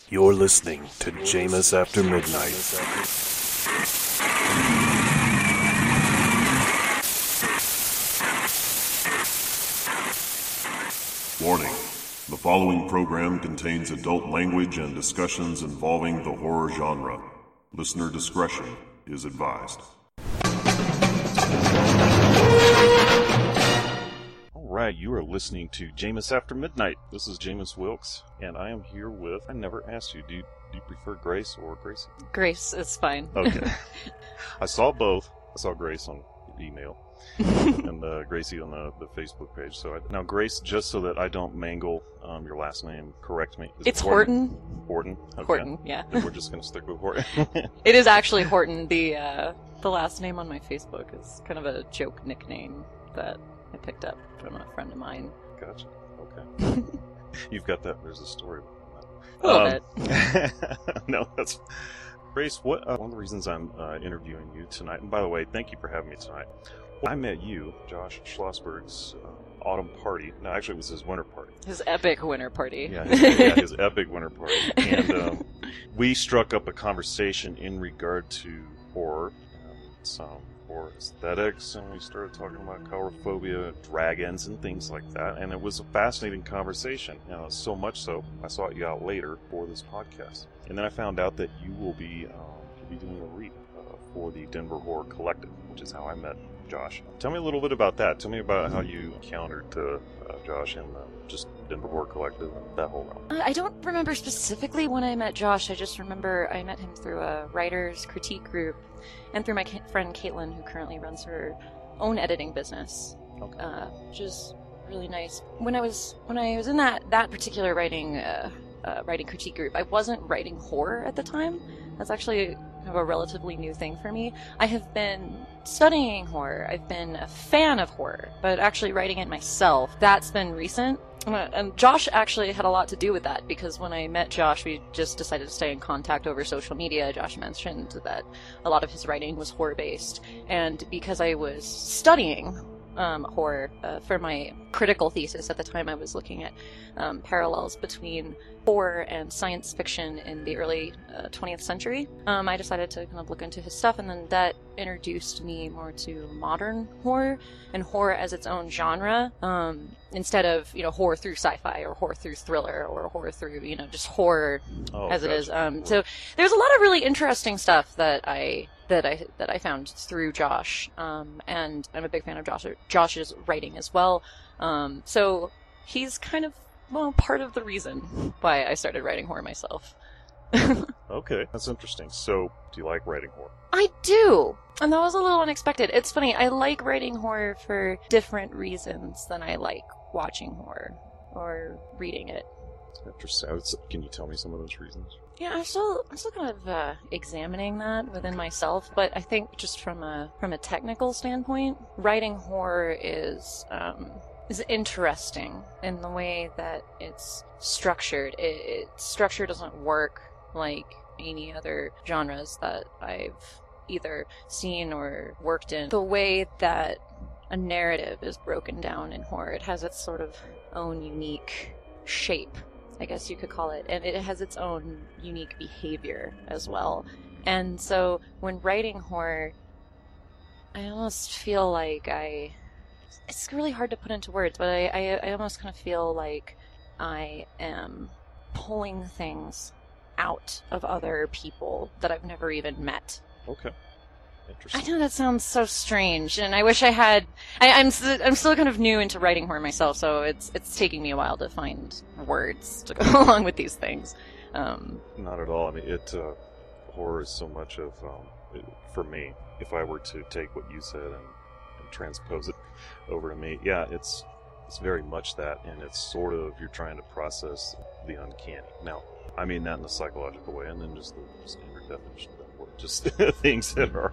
You're listening to Jameis After Midnight. Warning. The following program contains adult language and discussions involving the horror genre. Listener discretion is advised. Alright, you are listening to Jameis After Midnight. This is Jameis Wilkes, and I am here with... I never asked you, do you prefer Grace or Gracie? Grace is fine. Okay. I saw both. I saw Grace on email and Gracie on the Facebook page. Now, Grace, just so that I don't mangle your last name, correct me. It's Horton. Horton? Okay. Horton, yeah. And we're just going to stick with Horton. It is actually Horton. The last name on my Facebook is kind of a joke nickname that I picked up from a friend of mine. Gotcha. Okay. You've got that. There's a story A little bit. No, that's... Grace, one of the reasons I'm interviewing you tonight, and by the way, thank you for having me tonight. I met you, Josh Schlossberg's autumn party. No, actually, it was his winter party. His epic winter party. Yeah, his epic winter party. And we struck up a conversation in regard to horror, some horror aesthetics, and we started talking about coulrophobia, dragons, and things like that. And it was a fascinating conversation. So much so, I sought you out later for this podcast. And then I found out that you will be doing a read for the Denver Horror Collective, which is how I met Josh. Tell me a little bit about that. Tell me about how you encountered Josh and just Denver Horror Collective and that whole realm. I don't remember specifically when I met Josh. I just remember I met him through a writer's critique group and through my friend Caitlin, who currently runs her own editing business, which is really nice. When I was in that particular writing critique group, I wasn't writing horror at the time. That's actually kind of a relatively new thing for me. I have been studying horror. I've been a fan of horror, but actually writing it myself, that's been recent. And Josh actually had a lot to do with that, because when I met Josh, we just decided to stay in contact over social media. Josh mentioned that a lot of his writing was horror-based, and because I was studying horror for my critical thesis at the time, I was looking at parallels between horror and science fiction in the early 20th century. I decided to kind of look into his stuff, and then that introduced me more to modern horror and horror as its own genre, instead of horror through sci-fi or horror through thriller or horror through just horror as it is. So there's a lot of really interesting stuff that I found through Josh, and I'm a big fan of Josh's writing as well. So he's kind of part of the reason why I started writing horror myself. Okay, that's interesting. So, do you like writing horror? I do, and that was a little unexpected. It's funny, I like writing horror for different reasons than I like watching horror or reading it. Interesting. Can you tell me some of those reasons? Yeah, I'm still kind of examining that within myself, but I think just from a technical standpoint, writing horror is interesting in the way that it's structured. Its structure doesn't work like any other genres that I've either seen or worked in. The way that a narrative is broken down in horror, it has its sort of own unique shape, I guess you could call it, and it has its own unique behavior as well. And so when writing horror, I almost feel like it's really hard to put into words, but I almost kind of feel like I am pulling things out of other people that I've never even met. Okay. Interesting. I know that sounds so strange, and I wish I had... I'm still kind of new into writing horror myself, so it's taking me a while to find words to go along with these things. Not at all. I mean, horror is so much of, for me, if I were to take what you said and transpose it over to me, yeah, it's very much that, and it's sort of, you're trying to process the uncanny. Now, I mean that in a psychological way, and then just the standard definition of that word, just things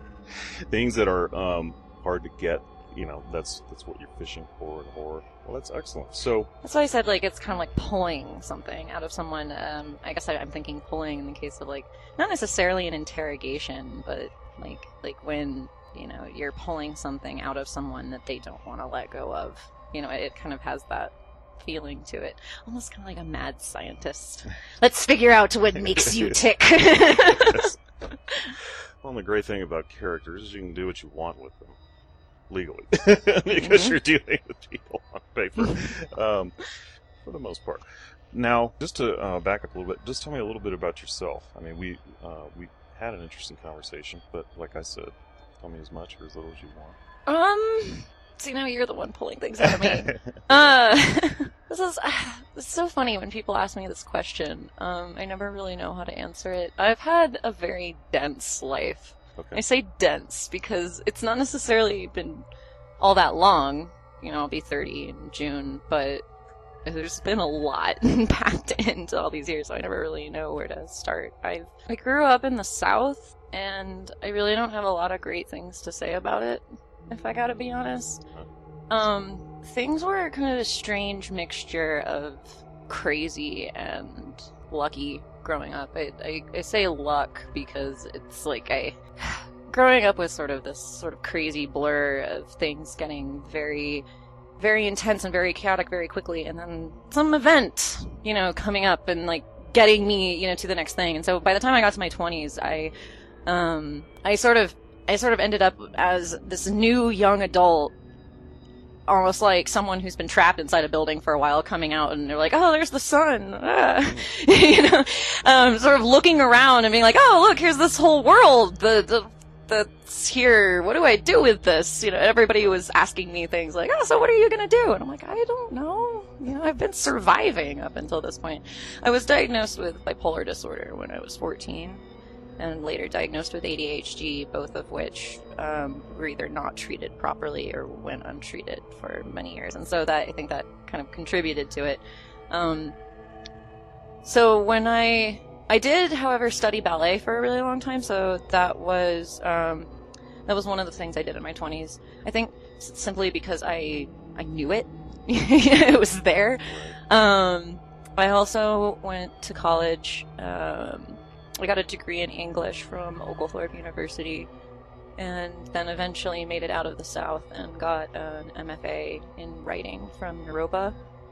that are hard to get. That's what you're fishing for in horror. Well, that's excellent. So that's why I said it's kind of like pulling something out of someone. I guess I'm thinking pulling in the case of not necessarily an interrogation, but like when you're pulling something out of someone that they don't want to let go of. It kind of has that feeling to it. Almost kind of like a mad scientist. Let's figure out what makes you tick. Well, the great thing about characters is you can do what you want with them. Legally. Because you're dealing with people on paper. For the most part. Now, just to back up a little bit, just tell me a little bit about yourself. I mean, we had an interesting conversation, but like I said, tell me as much or as little as you want. See, now you're the one pulling things out of me. It's so funny when people ask me this question. I never really know how to answer it. I've had a very dense life. Okay. I say dense because it's not necessarily been all that long. You know, I'll be 30 in June, but there's been a lot packed into all these years, so I never really know where to start. I grew up in the South, and I really don't have a lot of great things to say about it, if I gotta be honest. Things were kind of a strange mixture of crazy and lucky growing up. I say luck because it's like growing up with sort of this sort of crazy blur of things getting very, very intense and very chaotic very quickly, and then some event, coming up and like getting me, to the next thing. And so by the time I got to my 20s, I sort of ended up as this new young adult, almost like someone who's been trapped inside a building for a while coming out, and they're like, oh, there's the sun. Sort of looking around and being like, oh, look, here's this whole world that's here. What do I do with this? Everybody was asking me things like, oh, so what are you going to do? And I'm like, I don't know. I've been surviving up until this point. I was diagnosed with bipolar disorder when I was 14. And later diagnosed with ADHD, both of which were either not treated properly or went untreated for many years. And so I think that kind of contributed to it. So when I did, however, study ballet for a really long time, so that was one of the things I did in my 20s. I think simply because I knew it. It was there. I also went to college. I got a degree in English from Oglethorpe University, and then eventually made it out of the South and got an MFA in writing from Europa.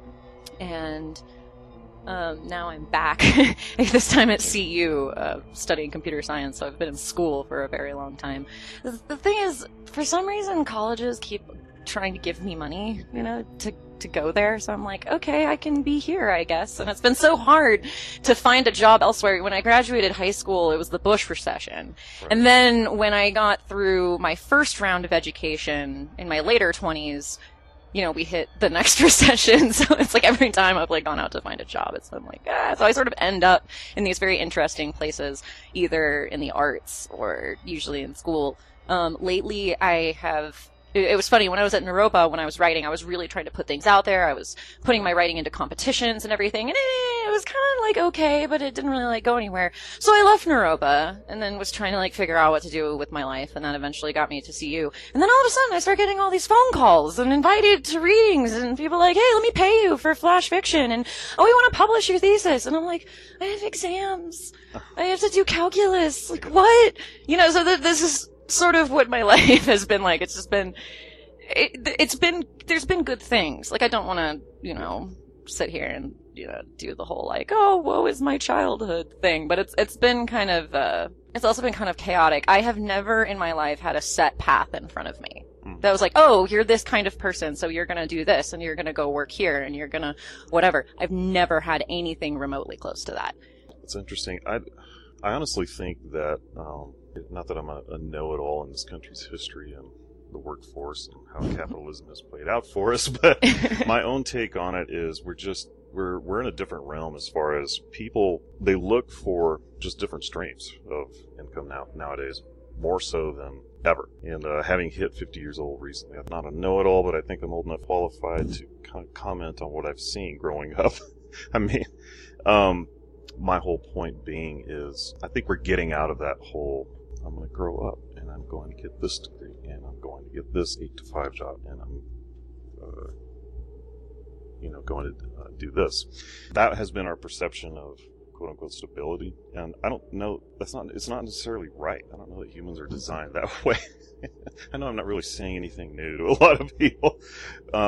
And now I'm back, this time at CU, studying computer science, so I've been in school for a very long time. The thing is, for some reason, colleges keep trying to give me money, to go there. So I'm like, okay, I can be here, I guess. And it's been so hard to find a job elsewhere. When I graduated high school, it was the Bush recession. Right. And then when I got through my first round of education in my later 20s, we hit the next recession. So it's like every time I've gone out to find a job, I'm like, So I sort of end up in these very interesting places, either in the arts or usually in school. Lately it was funny, when I was at Naropa, when I was writing, I was really trying to put things out there. I was putting my writing into competitions and everything, and it was kind of okay, but it didn't really go anywhere. So I left Naropa, and then was trying to figure out what to do with my life, and that eventually got me to CU. And then all of a sudden, I start getting all these phone calls and invited to readings, and people like, hey, let me pay you for flash fiction, and oh, we want to publish your thesis. And I'm like, I have exams. I have to do calculus. What? So this is sort of what my life has been like. It's just been, there's been good things. I don't want to, sit here and, do the whole oh, woe is my childhood thing. But it's been kind of, it's also been kind of chaotic. I have never in my life had a set path in front of me. That was like, oh, you're this kind of person, so you're gonna do this, and you're gonna go work here, and you're gonna whatever. I've never had anything remotely close to that. It's interesting. I honestly think that, not that I'm a know-it-all in this country's history and the workforce and how capitalism has played out for us, but my own take on it is we're in a different realm as far as people, they look for just different streams of income nowadays, more so than ever. And having hit 50 years old recently, I'm not a know-it-all, but I think I'm old enough qualified to kind of comment on what I've seen growing up. I mean, my whole point being is, I think we're getting out of that whole, I'm going to grow up and I'm going to get this degree and I'm going to get this 8-to-5 job and I'm, going to do this. That has been our perception of quote-unquote stability, and I don't know, it's not necessarily right. I don't know that humans are designed that way. I know I'm not really saying anything new to a lot of people,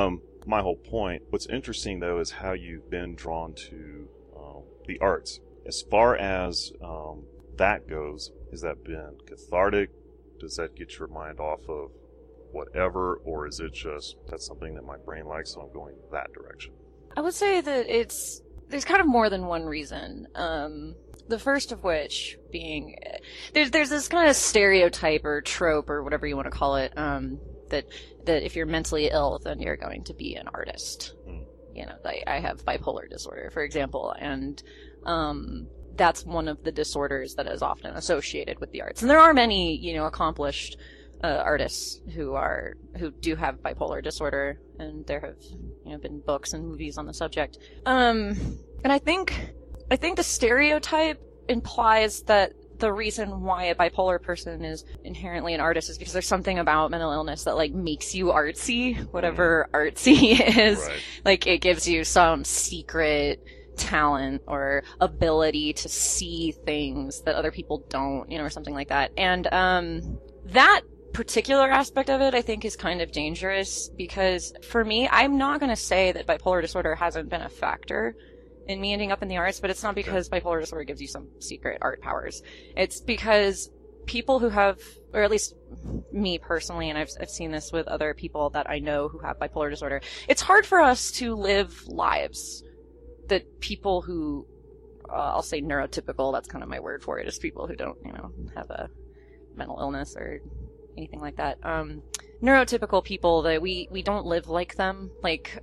my whole point. What's interesting, though, is how you've been drawn to the arts. As far as that goes, has that been cathartic? Does that get your mind off of whatever, or is it just, that's something that my brain likes, so I'm going that direction? I would say that there's kind of more than one reason. The first of which being, there's this kind of stereotype or trope or whatever you want to call it, that if you're mentally ill, then you're going to be an artist. You know, I have bipolar disorder, for example, and that's one of the disorders that is often associated with the arts. And there are many, you know, accomplished artists who do have bipolar disorder, and there have, you know, been books and movies on the subject. And I think the stereotype implies that the reason why a bipolar person is inherently an artist is because there's something about mental illness that, like, makes you artsy, whatever artsy is. Right. Like, it gives you some secret talent or ability to see things that other people don't, you know, or something like that. And that particular aspect of it, I think, is kind of dangerous, because for me, I'm not going to say that bipolar disorder hasn't been a factor in me ending up in the arts, but it's not because bipolar disorder gives you some secret art powers. It's because people who have, or at least me personally, and I've seen this with other people that I know who have bipolar disorder, it's hard for us to live lives that people who, I'll say neurotypical, that's kind of my word for it, is people who don't, you know, have a mental illness or anything like that. Neurotypical people, that we don't live like them. Like,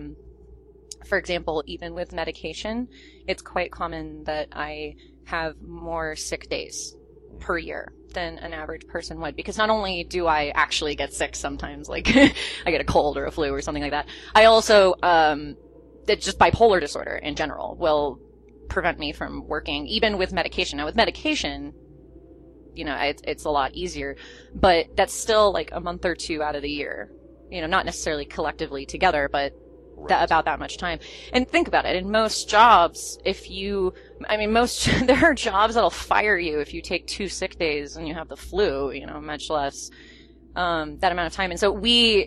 for example, even with medication, it's quite common that I have more sick days per year than an average person would, because not only do I actually get sick sometimes, like I get a cold or a flu or something like that, I also, it's just bipolar disorder in general will prevent me from working, even with medication. Now, with medication, you know, it's a lot easier, but that's still like a month or two out of the year, you know, not necessarily collectively together, but about that much time. And think about it. In most jobs, there are jobs that'll fire you if you take 2 sick days and you have the flu, you know, much less, that amount of time. And so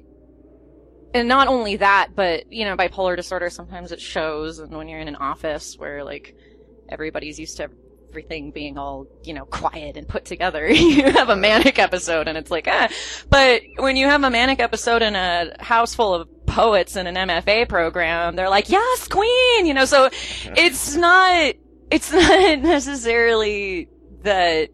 and not only that, but, you know, bipolar disorder, sometimes it shows, and when you're in an office where, like, everybody's used to everything being all, you know, quiet and put together, you have a manic episode and it's like, But when you have a manic episode in a house full of poets in an MFA program, they're like, yes, queen, you know, so it's not necessarily that,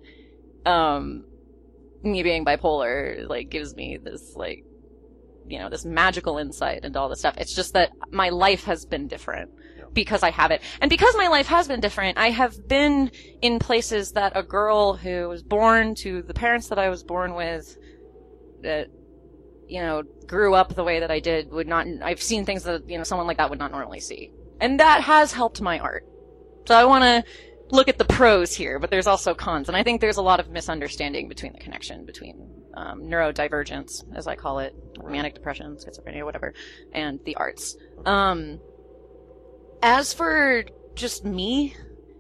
me being bipolar, like, gives me this, like, you know, this magical insight into all this stuff. It's just that my life has been different because I have it. And because my life has been different, I have been in places that a girl who was born to the parents that I was born with, that, you know, grew up the way that I did, would not, I've seen things that, you know, someone like that would not normally see. And that has helped my art. So I want to look at the pros here, but there's also cons. And I think there's a lot of misunderstanding between the connection between neurodivergence, as I call it, manic depression, schizophrenia, whatever, and the arts. As for just me,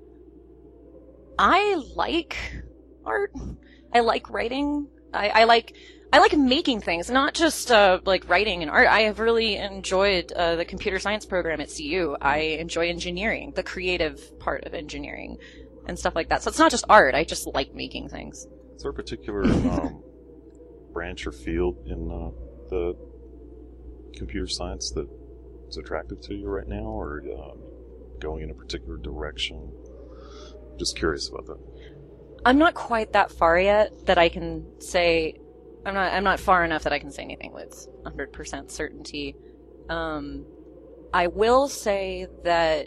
I like art. I like writing. I like making things, not just like writing and art. I have really enjoyed the computer science program at CU. I enjoy engineering, the creative part of engineering, and stuff like that. So it's not just art. I just like making things. Is there a particular branch or field in the computer science that is attractive to you right now, or going in a particular direction? Just curious about that. I'm not quite that far yet that I can say. I'm not far enough that I can say anything with 100% certainty. I will say that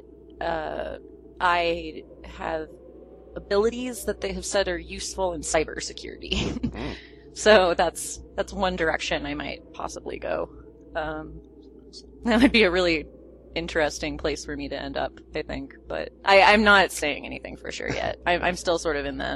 I have abilities that they have said are useful in cybersecurity. So that's one direction I might possibly go. That would be a really interesting place for me to end up, I think. But I'm not saying anything for sure yet. I'm still sort of in the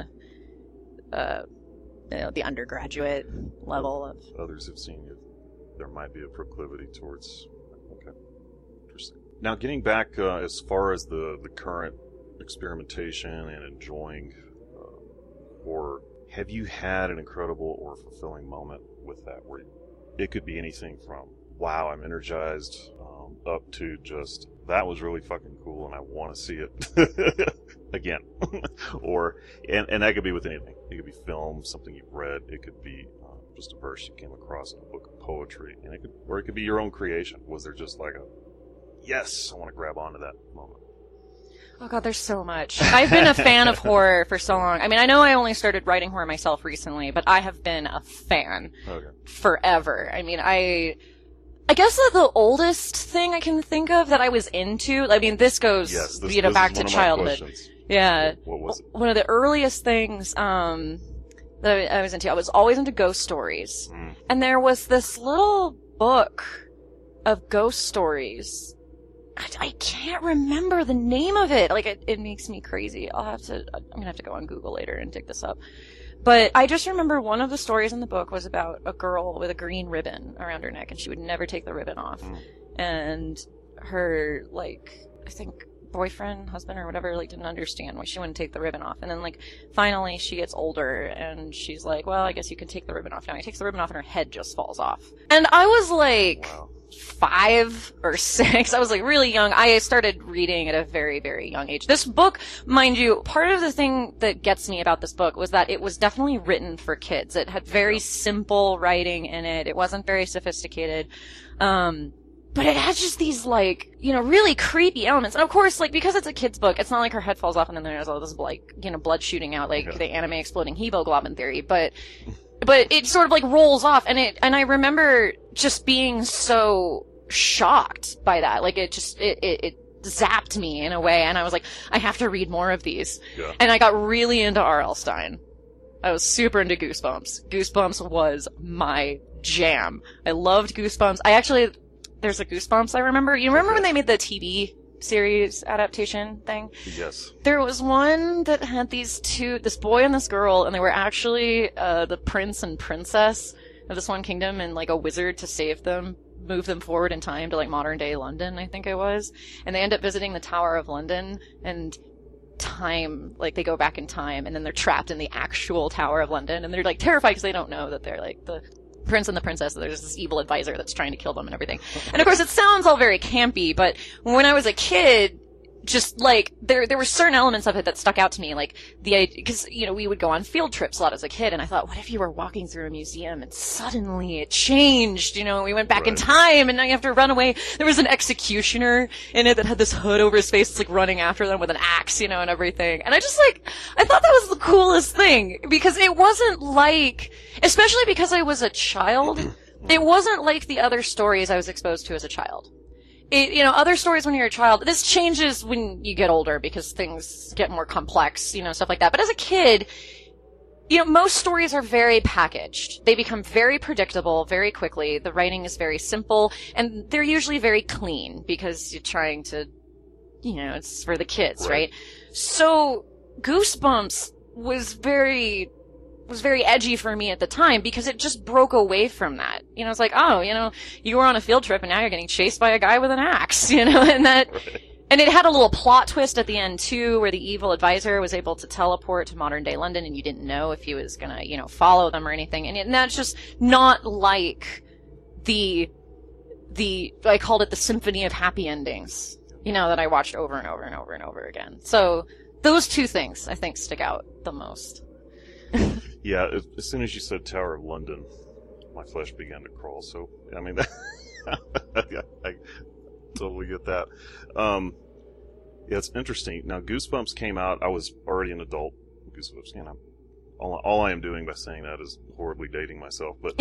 the undergraduate level of. Others have seen you. There might be a proclivity towards. Okay, interesting. Now, getting back as far as the current experimentation and enjoying horror, have you had an incredible or fulfilling moment with that, where it could be anything from wow, I'm energized, up to just, that was really fucking cool and I want to see it again. And that could be with anything. It could be film, something you've read. It could be just a verse you came across in a book of poetry. And it could be your own creation. Was there just like yes, I want to grab onto that moment? Oh god, there's so much. I've been a fan of horror for so long. I mean, I know I only started writing horror myself recently, but I have been a fan forever. I mean, I guess that the oldest thing I can think of that I was into, I mean, this goes, back to childhood. Yeah. What was it? One of the earliest things, that I was into, I was always into ghost stories. And there was this little book of ghost stories. I can't remember the name of it. Like, it makes me crazy. I'm gonna have to go on Google later and dig this up. But I just remember one of the stories in the book was about a girl with a green ribbon around her neck, and she would never take the ribbon off. And her, I think boyfriend, husband, or whatever, didn't understand why she wouldn't take the ribbon off. And then, finally she gets older, and she's like, well, I guess you can take the ribbon off now. He takes the ribbon off, and her head just falls off. And I was wow. 5 or 6. I was really young. I started reading at a very, very young age. This book, mind you, part of the thing that gets me about this book was that it was definitely written for kids. It had very simple writing in it. It wasn't very sophisticated. But it has just these, really creepy elements. And of course, because it's a kid's book, it's not like her head falls off and then there's all this, blood shooting out, the anime exploding hemoglobin theory. But it sort of, rolls off. And I remember just being so shocked by that. It zapped me in a way. And I was like, I have to read more of these. Yeah. And I got really into R.L. Stine. I was super into Goosebumps. Goosebumps was my jam. I loved Goosebumps. There's a Goosebumps I remember. You remember when they made the TV series adaptation thing? Yes. There was one that had this boy and this girl, and they were actually the prince and princess of this one kingdom, and a wizard to save them, move them forward in time to modern day London, I think it was. And they end up visiting the Tower of London, and time, they go back in time, and then they're trapped in the actual Tower of London, and they're terrified because they don't know that they're the prince and the princess, there's this evil advisor that's trying to kill them and everything. And of course it sounds all very campy, but when I was a kid, just there were certain elements of it that stuck out to me, because we would go on field trips a lot as a kid, and I thought, what if you were walking through a museum and suddenly it changed, we went back in time and now you have to run away. There was an executioner in it that had this hood over his face, running after them with an axe, and everything. And I just I thought that was the coolest thing, because it wasn't especially because I was a child, it wasn't like the other stories I was exposed to as a child. Other stories when you're a child, this changes when you get older because things get more complex, stuff like that. But as a kid, most stories are very packaged. They become very predictable very quickly. The writing is very simple, and they're usually very clean because you're trying to, it's for the kids, right? So Goosebumps was very edgy for me at the time because it just broke away from that. It's you were on a field trip and now you're getting chased by a guy with an axe, and that, and it had a little plot twist at the end too, where the evil advisor was able to teleport to modern day London and you didn't know if he was gonna, follow them or anything. And that's just not like the, I called it the symphony of happy endings, that I watched over and over and over and over again. So those two things I think stick out the most. Yeah, as soon as you said Tower of London, my flesh began to crawl. So, I mean, I totally get that. Yeah, it's interesting. Now, Goosebumps came out, I was already an adult. Goosebumps, all I am doing by saying that is horribly dating myself. But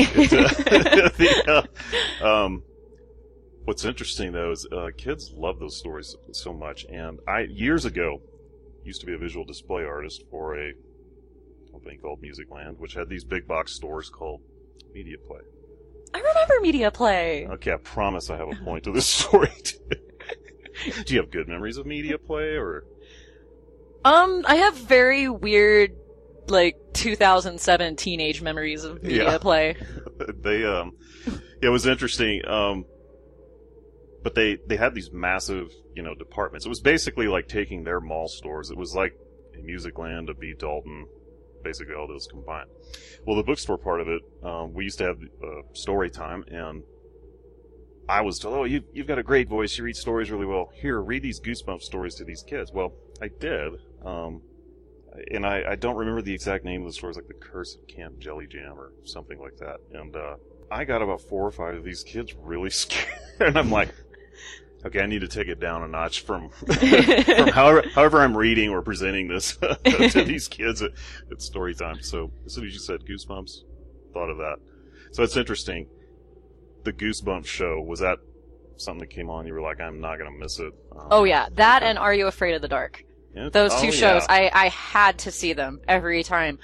what's interesting, though, is kids love those stories so much. And years ago, used to be a visual display artist for a company called Musicland, which had these big box stores called Media Play. I remember Media Play. Okay, I promise I have a point to this story. Do you have good memories of Media Play, or? I have very weird, 2007 teenage memories of Media Play. They, it was interesting. But they had these massive, departments. It was basically like taking their mall stores. It was like a Musicland, a B. Dalton, basically all those combined. Well, the bookstore part of it, we used to have story time, and I was told, oh, you've got a great voice. You read stories really well. Here, read these Goosebumps stories to these kids. Well, I did. And I don't remember the exact name of the stories, like The Curse of Camp Jelly Jam or something like that. And I got about 4 or 5 of these kids really scared. And I'm like, okay, I need to take it down a notch from however I'm reading or presenting this to these kids at story time. So as soon as you said Goosebumps, thought of that. So it's interesting. The Goosebumps show, was that something that came on? You were like, I'm not going to miss it. Oh yeah, that and Are You Afraid of the Dark? Yeah. Those two shows, yeah. I had to see them every time.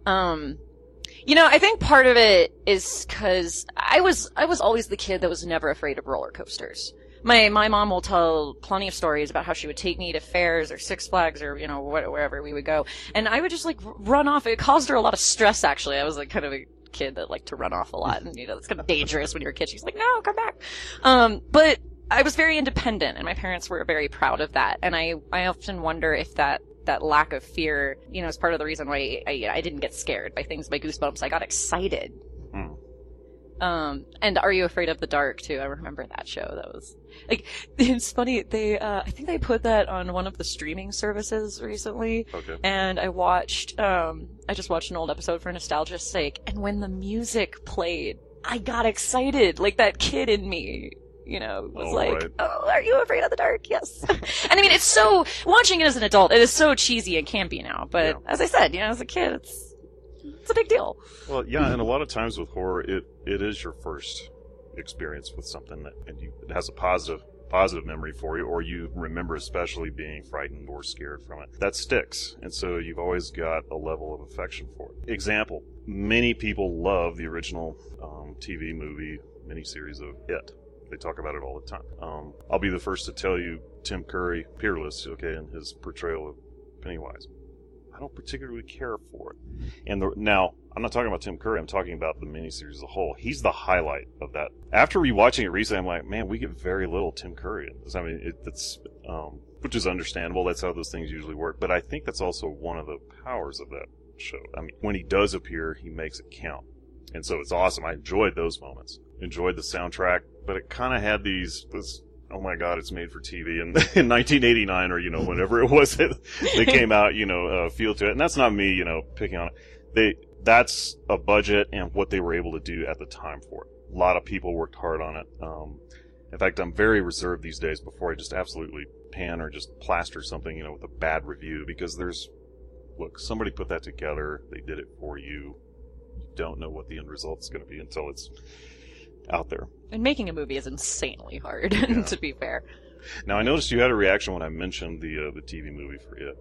I think part of it is because I was always the kid that was never afraid of roller coasters. My mom will tell plenty of stories about how she would take me to fairs or Six Flags or, wherever we would go. And I would just run off. It caused her a lot of stress, actually. I was kind of a kid that liked to run off a lot, and it's kind of dangerous when you're a kid. She's like, no, come back. But I was very independent, and my parents were very proud of that. And I often wonder if that lack of fear, is part of the reason why I didn't get scared by things by Goosebumps. I got excited. And Are You Afraid of the Dark too? I remember that show. That was it's funny. They I think they put that on one of the streaming services recently. Okay. And I just watched an old episode for nostalgia's sake, and when the music played, I got excited. Like that kid in me, was right. Oh, Are You Afraid of the Dark? Yes. And I mean, it's so, watching it as an adult, it is so cheesy and campy now, but as I said, as a kid, it's a big deal. Well, yeah, and a lot of times with horror, it is your first experience with something it has a positive memory for you, or you remember especially being frightened or scared from it. That sticks, and so you've always got a level of affection for it. Example, many people love the original TV movie miniseries of It. They talk about it all the time. I'll be the first to tell you, Tim Curry, peerless, okay, in his portrayal of Pennywise. I don't particularly care for it. And now, I'm not talking about Tim Curry, I'm talking about the miniseries as a whole. He's the highlight of that. After rewatching it recently, I'm like, man, we get very little Tim Curry in this. I mean, it's which is understandable. That's how those things usually work. But I think that's also one of the powers of that show. I mean, when he does appear, he makes it count. And so it's awesome. I enjoyed those moments. Enjoyed the soundtrack, but it kind of had this, oh my god, it's made for TV in 1989 or, whenever it was that they came out, feel to it. And that's not me, picking on it. That's a budget and what they were able to do at the time for it. A lot of people worked hard on it. In fact, I'm very reserved these days before I just absolutely pan or just plaster something, with a bad review, because look, somebody put that together. They did it for you. You don't know what the end result is going to be until it's out there. And making a movie is insanely hard, to be fair. Now, I noticed you had a reaction when I mentioned the TV movie for It,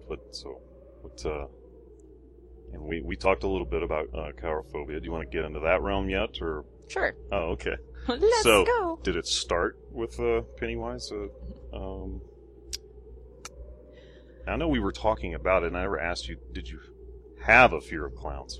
and we talked a little bit about coulrophobia. Do you want to get into that realm yet, or? Sure. Oh, okay. Let's go. Did it start with Pennywise? I know we were talking about it, and I never asked you, did you have a fear of clowns?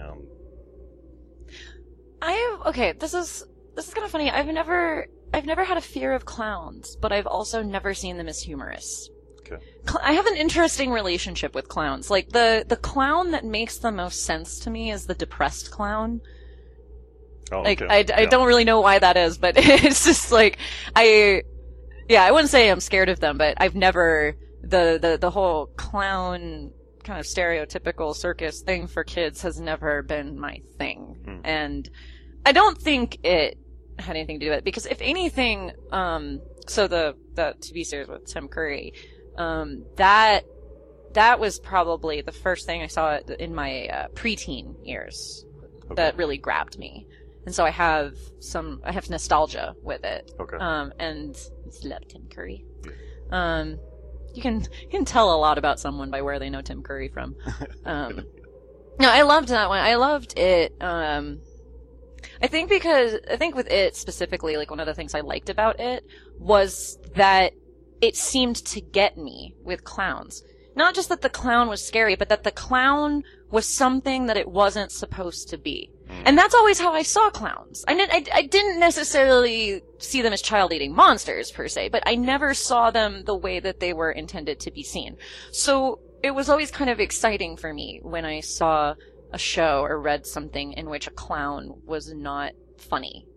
This is kind of funny. I've never had a fear of clowns, but I've also never seen them as humorous. Okay. I have an interesting relationship with clowns. Like, the clown that makes the most sense to me is the depressed clown. Oh, like, okay. I don't really know why that is, but it's just like, I wouldn't say I'm scared of them, but I've never, the whole clown kind of stereotypical circus thing for kids has never been my thing. And I don't think it had anything to do with it, because if anything, so the TV series with Tim Curry, that was probably the first thing I saw in my preteen years that really grabbed me. And so I have nostalgia with it. Okay. And I love Tim Curry. Yeah. You can tell a lot about someone by where they know Tim Curry from. No, I loved that one. I loved it. I think with it specifically, like, one of the things I liked about it was that it seemed to get me with clowns. Not just that the clown was scary, but that the clown was something that it wasn't supposed to be. And that's always how I saw clowns. I didn't necessarily see them as child-eating monsters, per se, but I never saw them the way that they were intended to be seen. So it was always kind of exciting for me when I saw a show or read something in which a clown was not funny.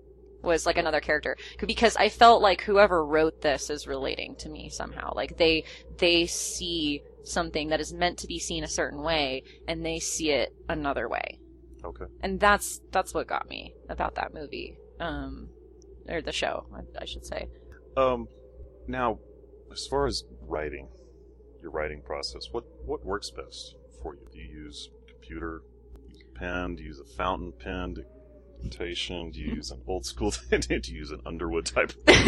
was like another character, because I felt like whoever wrote this is relating to me somehow. Like they see something that is meant to be seen a certain way, and they see it another way. Okay. And that's what got me about that movie, or the show, I should say. Now, as far as writing, your writing process, what works best for you? Do you use computer, use a pen, do you use a fountain pen, dictation, do you use an old school, do you use an Underwood type?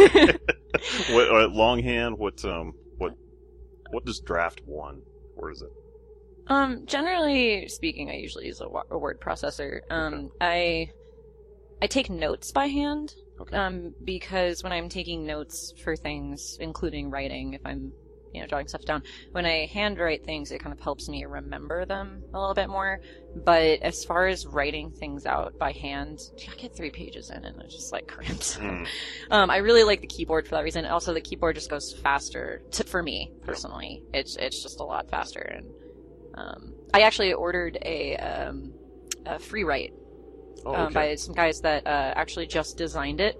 Longhand? What does draft one? Where is it? Generally speaking, I usually use a word processor. Okay. I take notes by hand. Okay. Because when I'm taking notes for things, including writing, if I'm, jotting stuff down, when I handwrite things, it kind of helps me remember them a little bit more. But as far as writing things out by hand, I get 3 pages in and it just like cramps. I really like the keyboard for that reason. Also, the keyboard just goes faster for me personally. It's just a lot faster. And I actually ordered a free write. By some guys that actually just designed it.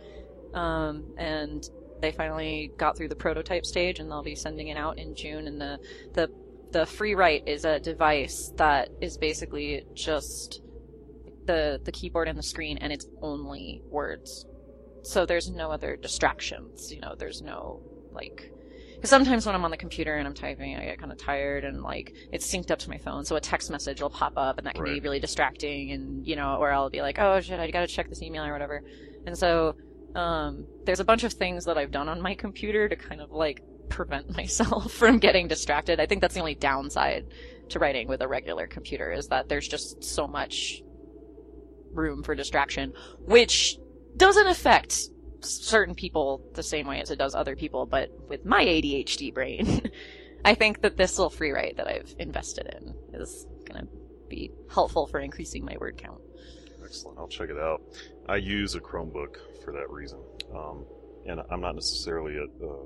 And they finally got through the prototype stage, and they'll be sending it out in June. And the free write is a device that is basically just the keyboard and the screen, and it's only words. So there's no other distractions. There's no, because sometimes when I'm on the computer and I'm typing, I get kind of tired, and it's synced up to my phone, so a text message will pop up, and that can be really distracting, and or I'll be like, oh shit, I gotta check this email or whatever. And so there's a bunch of things that I've done on my computer to kind of prevent myself from getting distracted. I think that's the only downside to writing with a regular computer, is that there's just so much room for distraction, which doesn't affect certain people the same way as it does other people, but with my ADHD brain, I think that this little free write that I've invested in is going to be helpful for increasing my word count. Excellent. I'll check it out. I use a Chromebook for that reason. And I'm not necessarily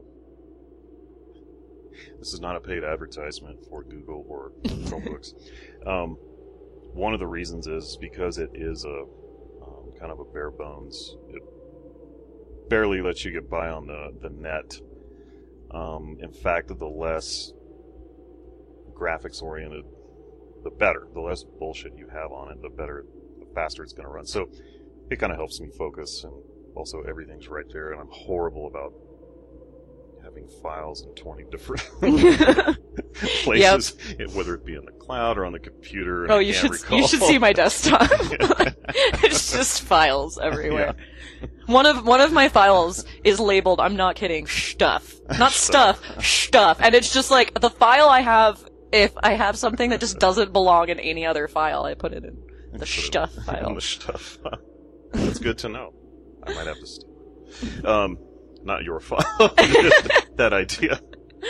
this is not a paid advertisement for Google or Chromebooks. One of the reasons is because it is a kind of a bare bones. It barely lets you get by on the net. In fact, the less graphics oriented, the better. The less bullshit you have on it, the better, the faster it's going to run. So it kind of helps me focus, and also everything's right there. And I'm horrible about having files in 20 different places, whether it be in the cloud or on the computer. And you should see my desktop. It's just files everywhere. Yeah. One of my files is labeled, I'm not kidding, stuff. Not stuff, stuff. And it's just the file I have, if I have something that just doesn't belong in any other file, I put it in the stuff file. In the stuff. That's good to know. I might have to steal it. Not your file. That idea.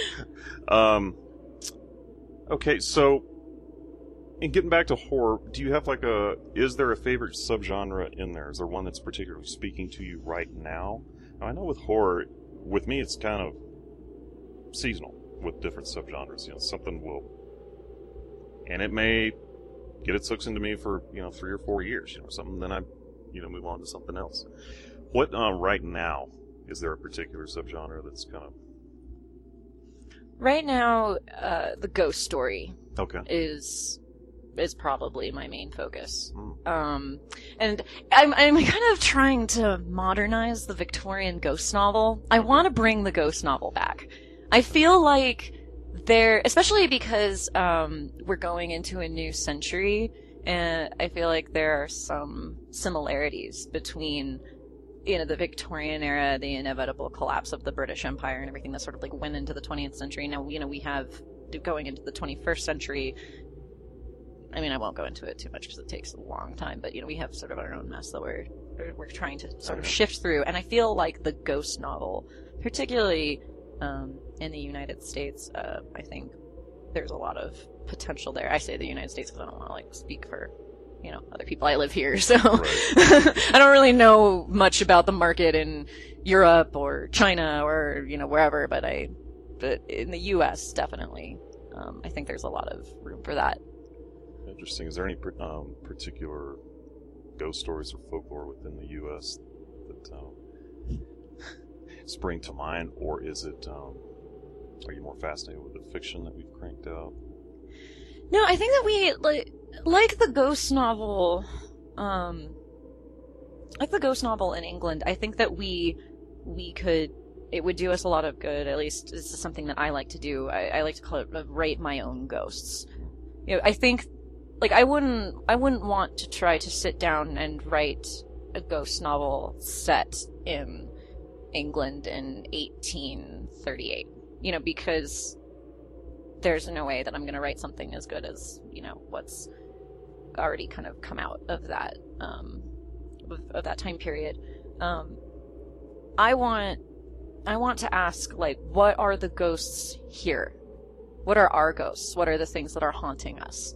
Okay, so in getting back to horror, do you have is there a favorite subgenre in there? Is there one that's particularly speaking to you right now? Now, I know with horror, with me, it's kind of seasonal with different subgenres. Something will, and it may get its hooks into me for 3 or 4 years. Something, then I move on to something else. What right now, is there a particular subgenre that's kind of... Right now, the ghost story is probably my main focus. And I'm kind of trying to modernize the Victorian ghost novel. I want to bring the ghost novel back. I feel like especially because we're going into a new century, and I feel like there are some similarities between the Victorian era, the inevitable collapse of the British Empire, and everything that sort of went into the 20th century. Now, we have going into the 21st century. I mean, I won't go into it too much because it takes a long time, but we have sort of our own mess that we're trying to sort of shift through. And I feel like the ghost novel, particularly in the United States, I think there's a lot of potential there. I say the United States because I don't want to speak for other people. I live here, so I don't really know much about the market in Europe or China or wherever, but in the U.S. definitely, I think there's a lot of room for that. Interesting. Is there any particular ghost stories or folklore within the U.S. that spring to mind, or is it? Are you more fascinated with the fiction that we've cranked out? No, I think that we like the ghost novel. Like the ghost novel in England, I think that we could. It would do us a lot of good. At least this is something that I like to do. I like to call it write my own ghosts. You know, I think, like, I wouldn't want to try to sit down and write a ghost novel set in England in 1838. You know, because there's no way that I'm going to write something as good as, you know, what's already kind of come out of that time period. I want to ask, like, what are the ghosts here? What are our ghosts? What are the things that are haunting us?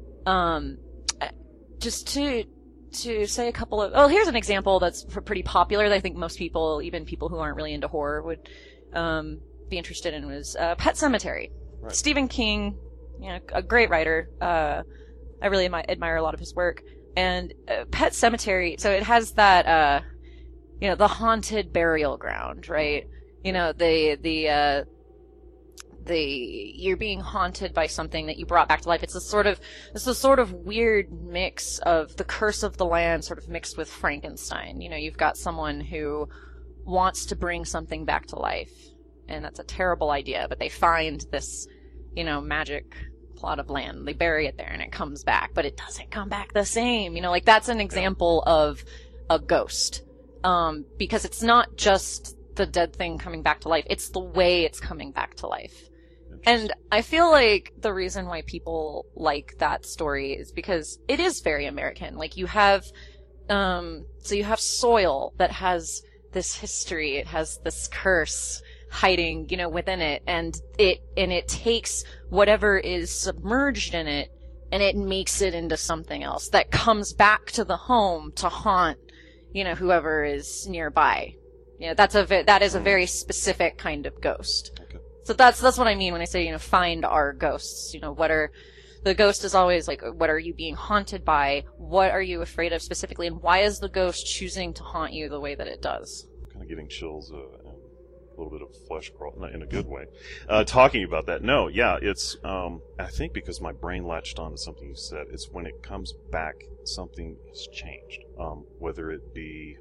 Just to say a couple of... Oh, here's an example that's pretty popular that I think most people, even people who aren't really into horror, would be interested in, was Pet Sematary. Right. Stephen King, you know, a great writer. I really admire a lot of his work. And Pet Sematary, so it has that... you know, the haunted burial ground, right? You know, the you're being haunted by something that you brought back to life. It's a sort of weird mix of the curse of the land sort of mixed with Frankenstein. You know, you've got someone who wants to bring something back to life, and that's a terrible idea, but they find this, you know, magic plot of land. They bury it there and it comes back, but it doesn't come back the same. You know, like, that's an example of a ghost. Because it's not just the dead thing coming back to life, it's the way it's coming back to life. And I feel like the reason why people like that story is because it is very American. Like, you have, so you have soil that has this history, it has this curse hiding, you know, within it, and it takes whatever is submerged in it, and it makes it into something else that comes back to the home to haunt, you know, whoever is nearby. You know, that is a very specific kind of ghost. Okay. So that's what I mean when I say, you know, find our ghosts. You know, the ghost is always like, what are you being haunted by? What are you afraid of specifically? And why is the ghost choosing to haunt you the way that it does? I'm kind of getting chills and a little bit of flesh crawl, in a good way. Talking about that, no, yeah, it's, I think because my brain latched on to something you said, it's when it comes back, something has changed. Whether it be,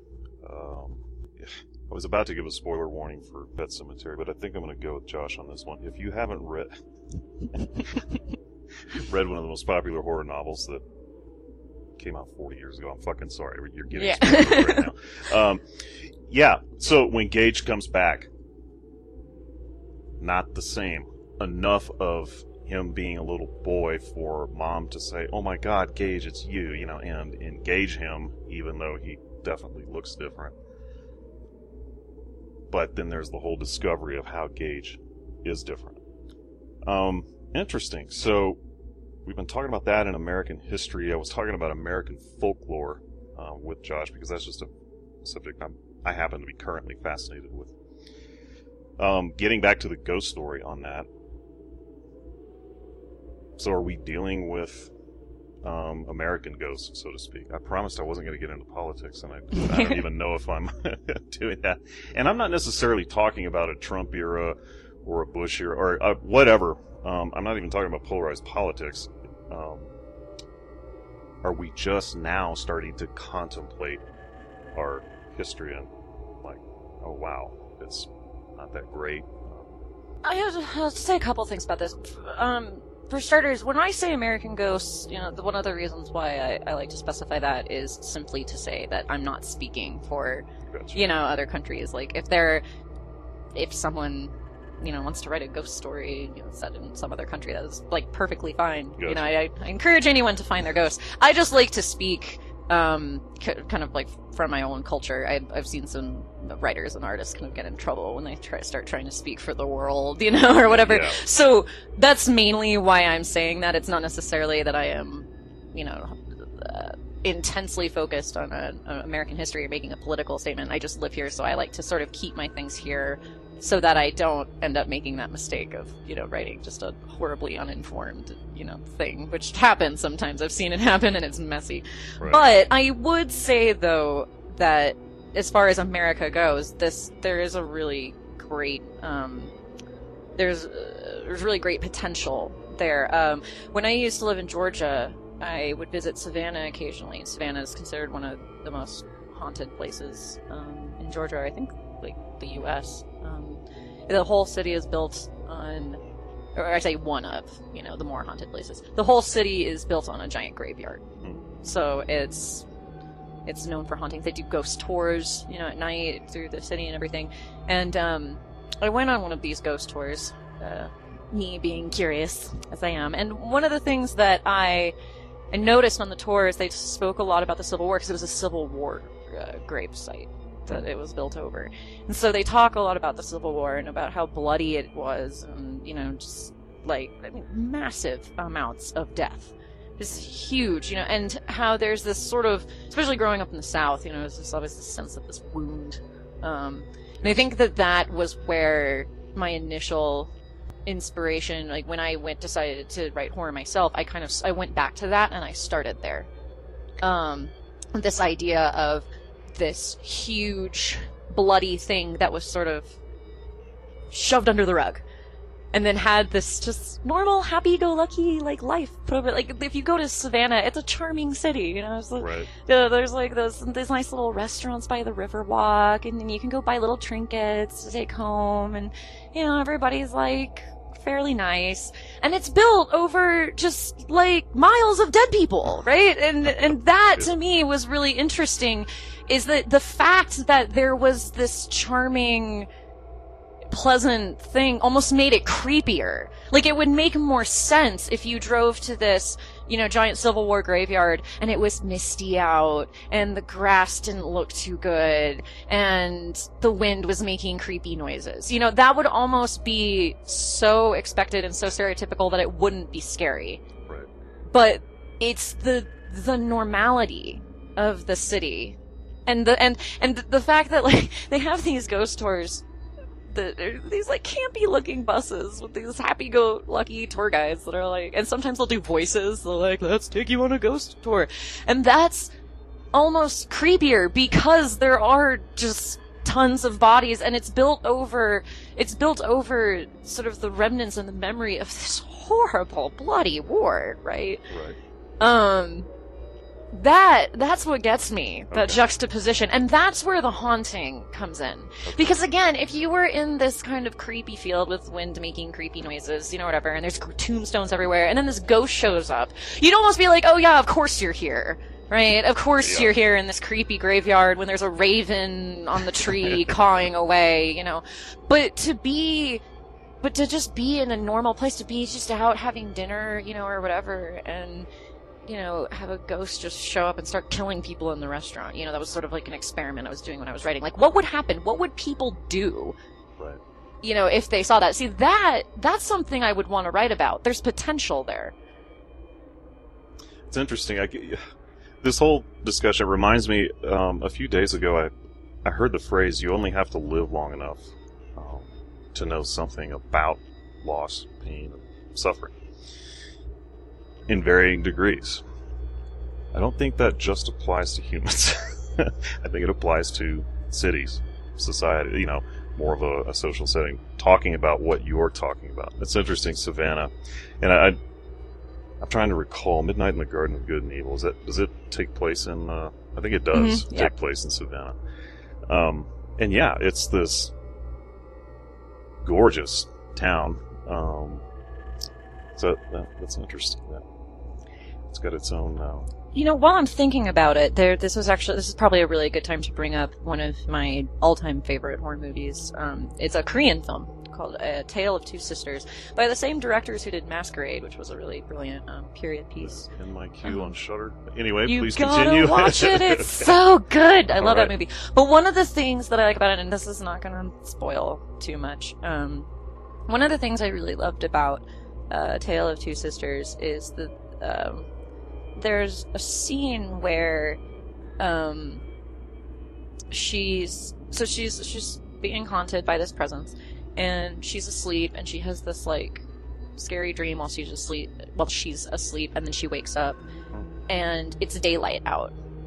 I was about to give a spoiler warning for Pet Sematary, but I think I'm going to go with Josh on this one. If you haven't read one of the most popular horror novels that came out 40 years ago, I'm fucking sorry. You're getting spoiled right now. Yeah, so when Gage comes back, not the same. Enough of him being a little boy for Mom to say, oh my god, Gage, it's you, you know, and engage him, even though he definitely looks different. But then there's the whole discovery of how Gage is different. Interesting. So, we've been talking about that in American history. I was talking about American folklore with Josh, because that's just a subject I happen to be currently fascinated with. Getting back to the ghost story on that. So are we dealing with American ghosts, so to speak? I promised I wasn't going to get into politics, and I don't even know if I'm doing that. And I'm not necessarily talking about a Trump era or a Bush era or whatever. I'm not even talking about polarized politics. Are we just now starting to contemplate our history and like, oh wow, it's not that great? I have to say a couple things about this. For starters, when I say American ghosts, you know, one of the reasons why I like to specify that is simply to say that I'm not speaking for, gotcha, you know, other countries. Like, if someone, you know, wants to write a ghost story, you know, set in some other country, that is, like, perfectly fine. Gotcha. You know, I encourage anyone to find their ghosts. I just like to speak, kind of like from my own culture. I've seen some writers and artists kind of get in trouble when they start trying to speak for the world, you know, or whatever. Yeah. So that's mainly why I'm saying that. It's not necessarily that I am, you know, intensely focused on American history or making a political statement. I just live here, so I like to sort of keep my things here so that I don't end up making that mistake of, you know, writing just a horribly uninformed, you know, thing, which happens sometimes. I've seen it happen and it's messy. Right. But I would say, though, that as far as America goes, there is a really great there's really great potential there. When I used to live in Georgia, I would visit Savannah occasionally, and Savannah is considered one of the most haunted places in Georgia. I think, like, the U.S. The whole city is built on, or I say one of, the more haunted places. The whole city is built on a giant graveyard, so it's known for hauntings. They do ghost tours, at night through the city and everything. And I went on one of these ghost tours, me being curious as I am. And one of the things that I noticed on the tour is they spoke a lot about the Civil War, because it was a Civil War grave site that it was built over. And so they talk a lot about the Civil War and about how bloody it was, and, just massive amounts of death. Just huge, and how there's this sort of, especially growing up in the South, there's this always this sense of this wound. And I think that was where my initial inspiration, like when I decided to write horror myself, I went back to that and I started there. This idea of this huge bloody thing that was sort of shoved under the rug, and then had this just normal, happy-go-lucky, life put over. If you go to Savannah, it's a charming city, It's Right. There's these nice little restaurants by the Riverwalk, and then you can go buy little trinkets to take home, and everybody's fairly nice, and it's built over just miles of dead people, right? And that to me was really interesting, is that the fact that there was this charming, pleasant thing almost made it creepier. It would make more sense if you drove to this, giant Civil War graveyard, and it was misty out, and the grass didn't look too good, and the wind was making creepy noises. That would almost be so expected and so stereotypical that it wouldn't be scary. Right. But it's the normality of the city, and the fact that they have these ghost tours. These campy looking buses with these happy-go-lucky tour guides that are and sometimes they'll do voices. They're let's take you on a ghost tour. And that's almost creepier, because there are just tons of bodies, and it's built over sort of the remnants and the memory of this horrible, bloody war, right? Right. That's what gets me, that juxtaposition, and that's where the haunting comes in. Okay. Because again, if you were in this kind of creepy field with wind making creepy noises, whatever, and there's tombstones everywhere, and then this ghost shows up, you'd almost be like, oh yeah, of course you're here, right? Of course you're here in this creepy graveyard when there's a raven on the tree cawing away, But to just be in a normal place, to be just out having dinner, or whatever, and have a ghost just show up and start killing people in the restaurant. That was sort of an experiment I was doing when I was writing. What would happen? What would people do? Right. If they saw that. See, that's something I would want to write about. There's potential there. It's interesting. This whole discussion reminds me, a few days ago I heard the phrase, you only have to live long enough to know something about loss, pain, and suffering. In varying degrees. I don't think that just applies to humans. I think it applies to cities, society, more of a social setting, talking about what you're talking about. It's interesting, Savannah. And I'm trying to recall, Midnight in the Garden of Good and Evil, does it take place in, I think it does take place in Savannah. And yeah, it's this gorgeous town. So that's interesting. It's got its own. While I'm thinking about it, this is probably a really good time to bring up one of my all-time favorite horror movies. It's a Korean film called A Tale of Two Sisters by the same directors who did Masquerade, which was a really brilliant period piece. In my queue on Shudder. Anyway, please continue. You gotta watch it. It's so good. I love that movie. But one of the things that I like about it, and this is not going to spoil too much, one of the things I really loved about A Tale of Two Sisters is that there's a scene where she's being haunted by this presence, and she's asleep, and she has this scary dream while she's asleep, and then she wakes up and it's daylight out,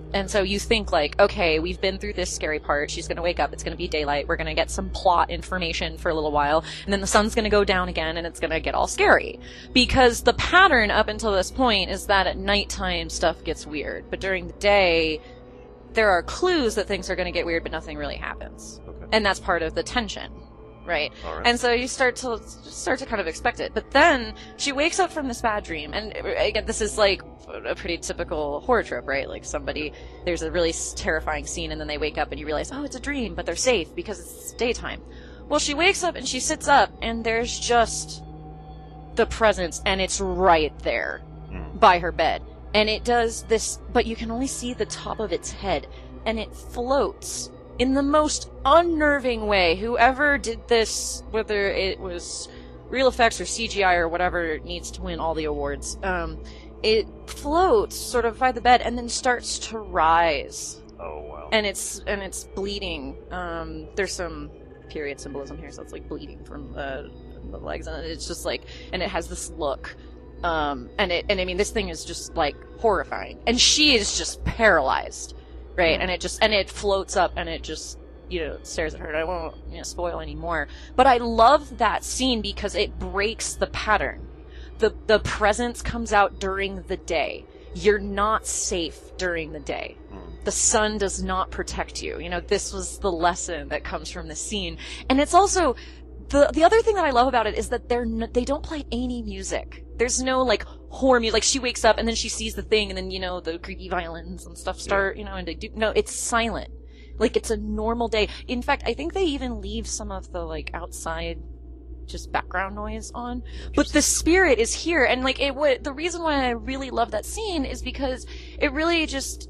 And so you think like, okay, we've been through this scary part. She's going to wake up. It's going to be daylight. We're going to get some plot information for a little while. And then the sun's going to go down again and it's going to get all scary. Because the pattern up until this point is that at nighttime stuff gets weird. But during the day, there are clues that things are going to get weird, but nothing really happens. Okay. And that's part of the tension. Right? All right. And so you start to kind of expect it. But then she wakes up from this bad dream. And again, this is like a pretty typical horror trope, right? Like there's a really terrifying scene and then they wake up and you realize, oh, it's a dream, but they're safe because it's daytime. Well, she wakes up and she sits up and there's just the presence and it's right there by her bed. And it does this, but you can only see the top of its head and it floats in the most unnerving way. Whoever did this, whether it was real effects or CGI or whatever, needs to win all the awards. It floats sort of by the bed and then starts to rise. Oh, wow. And it's bleeding. There's some period symbolism here, so it's like bleeding from the legs, and it's just like, and it has this look. And I mean, this thing is just like horrifying. And she is just paralyzed. Right, and it floats up and it just, stares at her. And I won't, spoil any more. But I love that scene because it breaks the pattern. The presence comes out during the day. You're not safe during the day. The sun does not protect you. This was the lesson that comes from the scene. And it's also, the other thing that I love about it is that they don't play any music. There's no like horror music. Like she wakes up and then she sees the thing and then the creepy violins and stuff start, and they do. No, it's silent. Like it's a normal day. In fact, I think they even leave some of the like outside just background noise on. But the spirit is here, and like the reason why I really love that scene is because it really just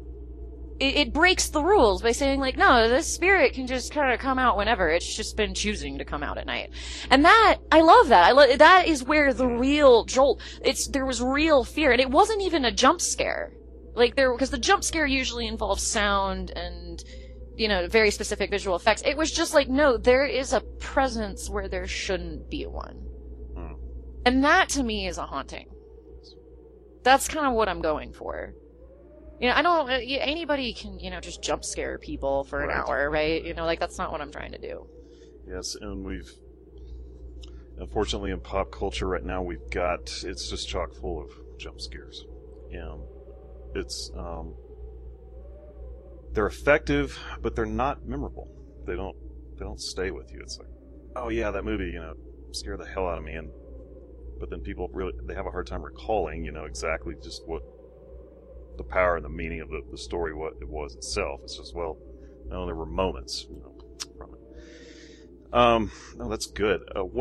it breaks the rules by saying like, no, this spirit can just kind of come out whenever. It's just been choosing to come out at night. And that, I love that. That is where the real jolt, there was real fear. And it wasn't even a jump scare. Because the jump scare usually involves sound and, very specific visual effects. It was just like, no, there is a presence where there shouldn't be one. And that to me is a haunting. That's kind of what I'm going for. I don't, anybody can, just jump scare people for an hour, right? That's not what I'm trying to do. Yes, and unfortunately in pop culture right now, it's just chock full of jump scares. They're effective, but they're not memorable. They don't stay with you. It's like, oh yeah, that movie, scared the hell out of me, but then people they have a hard time recalling, exactly just what the power and the meaning of the story, what it was itself. It's just, well, no, there were moments, from it. No, that's good.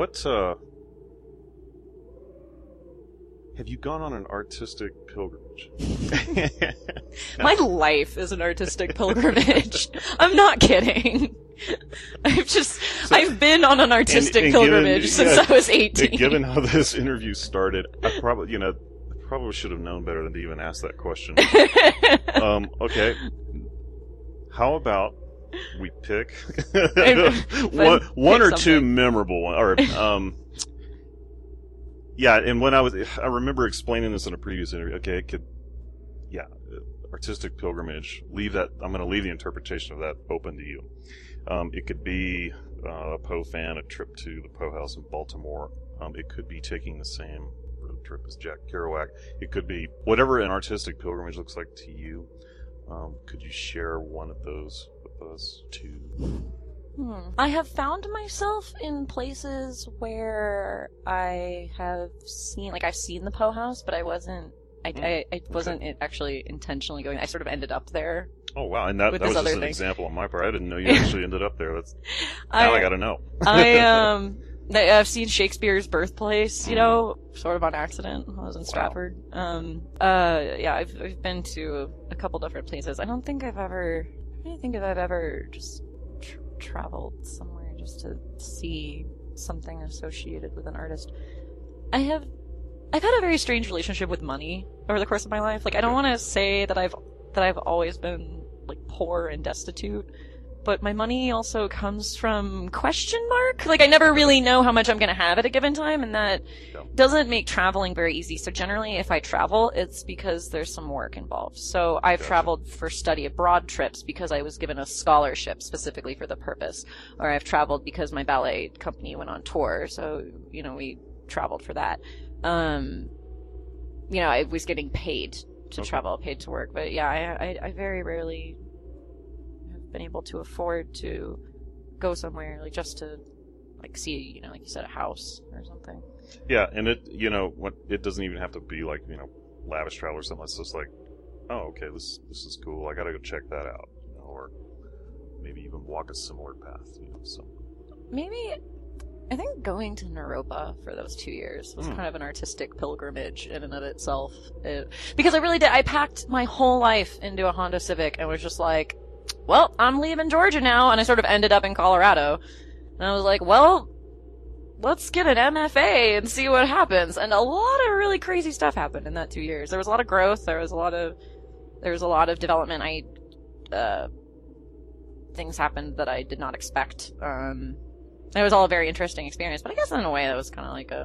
Have you gone on an artistic pilgrimage? My life is an artistic pilgrimage. I'm not kidding. I've been on an artistic pilgrimage since I was 18. Given how this interview started, I probably should have known better than to even ask that question. Okay. How about we pick one or two memorable ones? Or, yeah, and I remember explaining this in a previous interview. Okay, artistic pilgrimage. Leave that. I'm going to leave the interpretation of that open to you. It could be a Poe fan, a trip to the Poe House in Baltimore. It could be taking the same road trip as Jack Kerouac. It could be whatever an artistic pilgrimage looks like to you. Could you share one of those with us too? I have found myself in places where I have seen, I've seen the Poe House, but I wasn't actually intentionally going. I sort of ended up there. Oh wow! And that was just an example on my part. I didn't know you actually ended up there. I got to know. I've seen Shakespeare's birthplace, sort of on accident. I was in Stratford. I've been to a couple different places. I don't think I've ever just traveled somewhere just to see something associated with an artist. I've had a very strange relationship with money over the course of my life. I don't want to say that I've always been poor and destitute, but my money also comes from question mark. Like, I never really know how much I'm going to have at a given time, and that doesn't make traveling very easy. So generally, if I travel, it's because there's some work involved. So I've traveled for study abroad trips because I was given a scholarship specifically for the purpose. Or I've traveled because my ballet company went on tour, so, we traveled for that. I was getting paid to travel, paid to work. But yeah, I very rarely been able to afford to go somewhere like just to see like you said, a house or something. Yeah, and it doesn't even have to be like lavish travel or something. It's just like, oh, okay, this is cool, I gotta go check that out, or maybe even walk a similar path. So maybe I think going to Naropa for those 2 years was kind of an artistic pilgrimage in and of itself, because I really did. I packed my whole life into a Honda Civic and was just like, well, I'm leaving Georgia now, and I sort of ended up in Colorado. And I was like, well, let's get an MFA and see what happens. And a lot of really crazy stuff happened in that 2 years. There was a lot of growth. There was a lot of development. Things happened that I did not expect. It was all a very interesting experience, but I guess in a way that was kind of like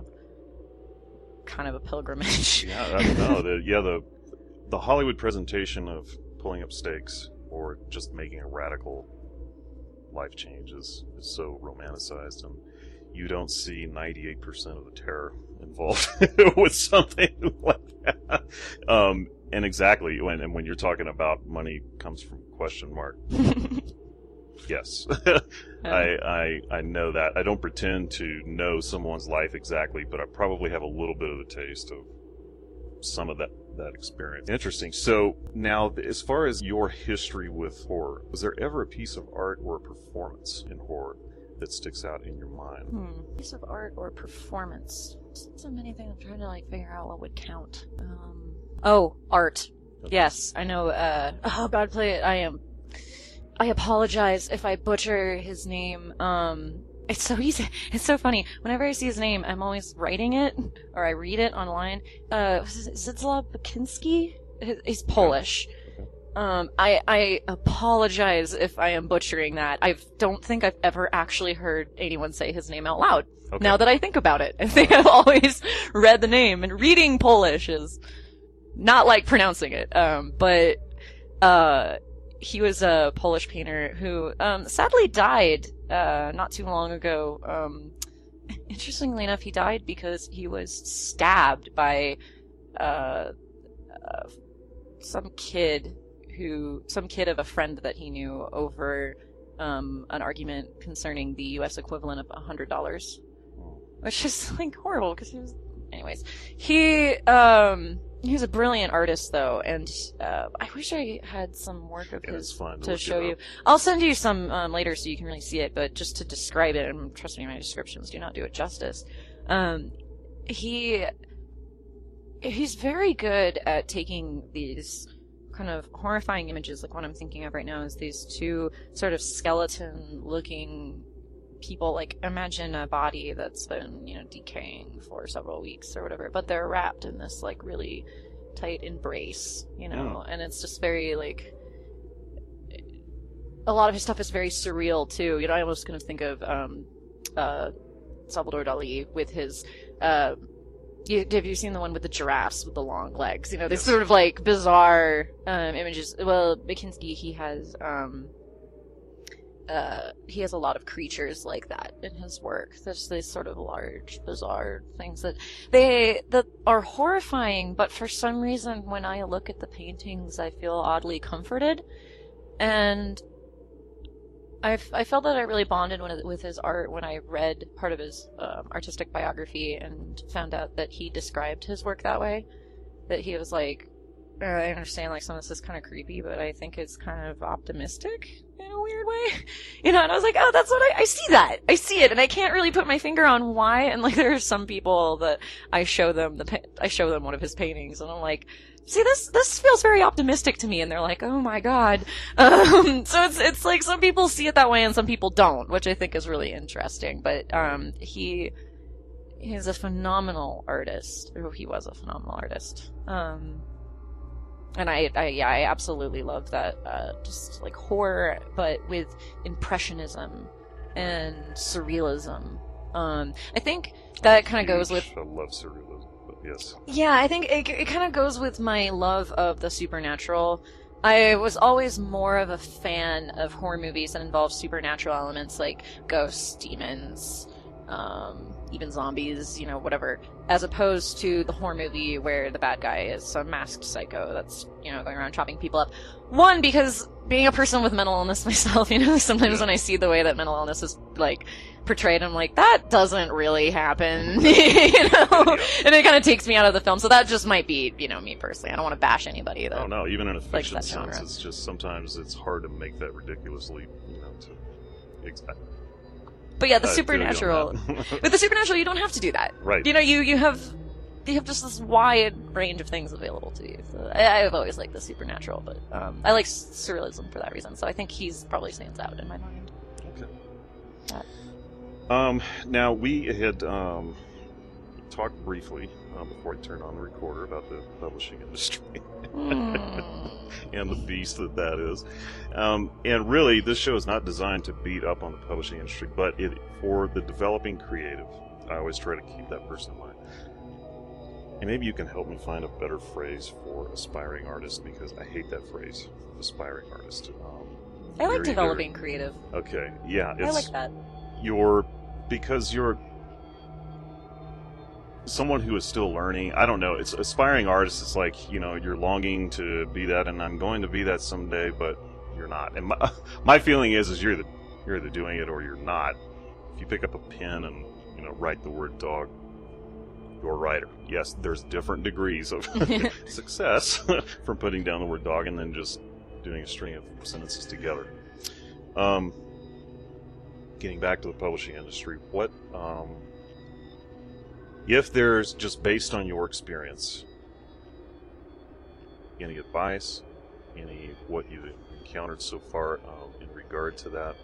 a pilgrimage. Yeah, the Hollywood presentation of pulling up stakes or just making a radical life change is so romanticized, and you don't see 98% of the terror involved with something like that. And exactly, when you're talking about money comes from question mark. Yes. I know that. I don't pretend to know someone's life exactly, but I probably have a little bit of the taste of some of that experience. Interesting. So now, as far as your history with horror, was there ever a piece of art or a performance in horror that sticks out in your mind? Piece of art or performance? So many things. I'm trying to figure out what would count. Art. Okay. Yes, I know. Oh God, play it. I apologize if I butcher his name. It's so easy. It's so funny. Whenever I see his name, I'm always writing it, or I read it online. Zdzisław Bakinski? He's Polish. I apologize if I am butchering that. I don't think I've ever actually heard anyone say his name out loud. Okay. Now that I think about it, I think I've always read the name, and reading Polish is not like pronouncing it. But he was a Polish painter who sadly died not too long ago. Interestingly enough, he died because he was stabbed by some kid of a friend that he knew over an argument concerning the U.S. equivalent of $100, which is horrible because he was. Anyways, he was a brilliant artist, though, and I wish I had some work of his to show you. I'll send you some later so you can really see it, but just to describe it, and trust me, my descriptions do not do it justice. He's very good at taking these kind of horrifying images, like what I'm thinking of right now is these two sort of skeleton-looking people. Imagine a body that's been, decaying for several weeks or whatever, but they're wrapped in this, really tight embrace, and it's just very, a lot of his stuff is very surreal, too. I almost kind of think of, Salvador Dali with his, have you seen the one with the giraffes with the long legs? These sort of, bizarre, images. Well, Bakinski, he has a lot of creatures like that in his work. There's these sort of large, bizarre things that are horrifying, but for some reason, when I look at the paintings, I feel oddly comforted. And I felt that I really bonded with his art when I read part of his artistic biography and found out that he described his work that way. That he was like, I understand some of this is kind of creepy, but I think it's kind of optimistic in a weird way. And I was like, oh, that's what I see that. I see it, and I can't really put my finger on why. And there are some people that I show them one of his paintings, and I'm like, see, this feels very optimistic to me, and they're like, oh my God. So it's some people see it that way and some people don't, which I think is really interesting. But he's a phenomenal artist. He was a phenomenal artist. And I absolutely love that, just like horror, but with impressionism and surrealism. I think that kind of goes with... I love surrealism, but yes. Yeah, I think it kind of goes with my love of the supernatural. I was always more of a fan of horror movies that involve supernatural elements like ghosts, demons, even zombies, whatever, as opposed to the horror movie where the bad guy is some masked psycho that's, going around chopping people up. One, because being a person with mental illness myself, sometimes when I see the way that mental illness is, like, portrayed, I'm like, that doesn't really happen, And it kind of takes me out of the film, so that just might be, me personally. I don't want to bash anybody, though. Oh, no, even in a fiction that sense, genre. it's just sometimes it's hard to make that ridiculously, to expect. But yeah, the supernatural. With the supernatural, you don't have to do that. Right. You have just this wide range of things available to you. So I've always liked the supernatural, but I like surrealism for that reason. So I think he's probably stands out in my mind. Okay. Now we had talked briefly before I turned on the recorder about the publishing industry and the beast that is. And really, this show is not designed to beat up on the publishing industry, but for the developing creative, I always try to keep that person in mind. And maybe you can help me find a better phrase for aspiring artist, because I hate that phrase, aspiring artist. I like developing creative. Okay, yeah. I like that. Because you're someone who is still learning. I don't know. It's aspiring artist. It's like, you're longing to be that, and I'm going to be that someday, but you're not. And my feeling is you're either doing it or you're not. If you pick up a pen and write the word dog, you're a writer. Yes, there's different degrees of success from putting down the word dog and then just doing a string of sentences together. Getting back to the publishing industry, what if there's, just based on your experience, any advice, what you've encountered so far in regard to that?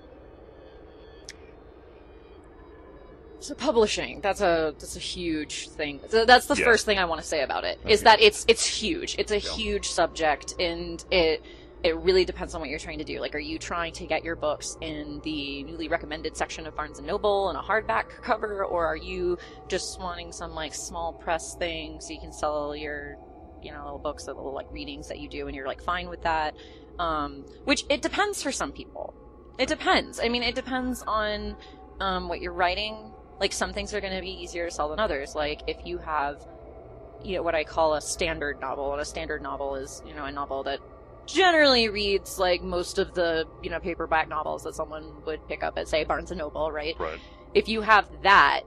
So publishing, that's a huge thing. So that's the first thing I want to say about it, is that it's huge. It's a huge subject, and it really depends on what you're trying to do. Like, are you trying to get your books in the newly recommended section of Barnes & Noble in a hardback cover, or are you just wanting some, like, small press thing so you can sell your, little books, the little, like, readings that you do, and you're, like, fine with that? Which, it depends for some people. It depends. I mean, it depends on what you're writing. Like, some things are going to be easier to sell than others. Like, if you have, what I call a standard novel, and a standard novel is, a novel that generally reads like most of the, paperback novels that someone would pick up at, say, Barnes & Noble, right? Right. If you have that,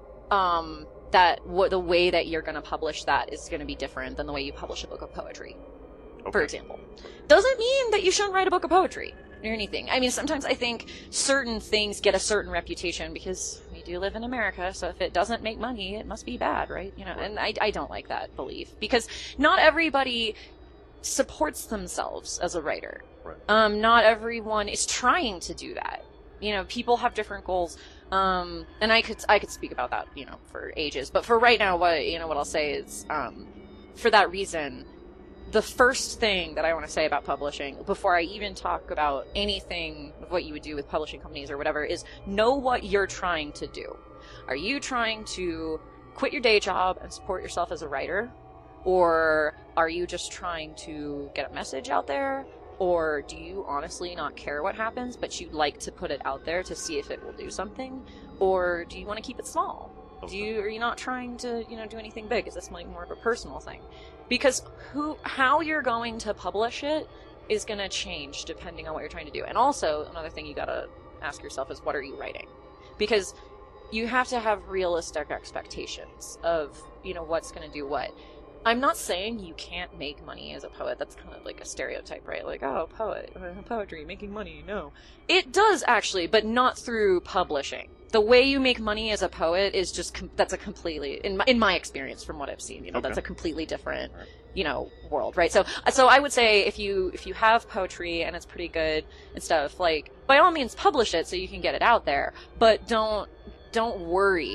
the way that you're going to publish that is going to be different than the way you publish a book of poetry, for example. Doesn't mean that you shouldn't write a book of poetry or anything. I mean, sometimes I think certain things get a certain reputation because we do live in America, so if it doesn't make money, it must be bad, right? And I don't like that belief, because not everybody supports themselves as a writer. Right. Not everyone is trying to do that. People have different goals. And I could speak about that, for ages. But for right now, what I'll say is, for that reason, the first thing that I want to say about publishing, before I even talk about anything of what you would do with publishing companies or whatever, is know what you're trying to do. Are you trying to quit your day job and support yourself as a writer? Or are you just trying to get a message out there? Or do you honestly not care what happens, but you'd like to put it out there to see if it will do something? Or do you want to keep it small? Are you not trying to, do anything big? Is this like more of a personal thing? Because how you're going to publish it is going to change depending on what you're trying to do. And also, another thing you got to ask yourself is, what are you writing? Because you have to have realistic expectations of, what's going to do what. I'm not saying you can't make money as a poet. That's kind of like a stereotype, right? Like, oh, poetry, making money. No. It does, actually, but not through publishing. The way you make money as a poet is just, that's a completely, in my experience from what I've seen, that's a completely different, world, right? So I would say if you have poetry and it's pretty good and stuff, like, by all means publish it so you can get it out there, but don't worry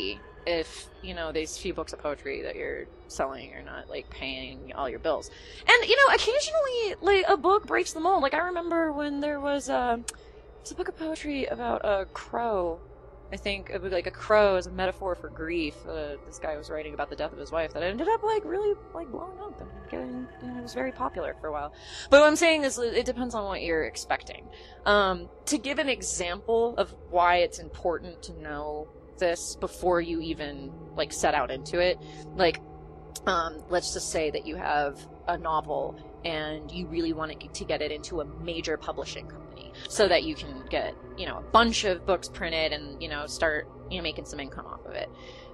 if, these few books of poetry that you're selling are not, like, paying all your bills. And, occasionally, like, a book breaks the mold. Like, I remember when there was it's a book of poetry about a crow. I think it was like a crow as a metaphor for grief. This guy was writing about the death of his wife that ended up, like, really, like, blowing up and getting, it was very popular for a while. But what I'm saying is it depends on what you're expecting. To give an example of why it's important to know this before you even, like, set out into it, like, let's just say that you have a novel and you really want to get it into a major publishing company so that you can get, a bunch of books printed and, start, making some income off of it.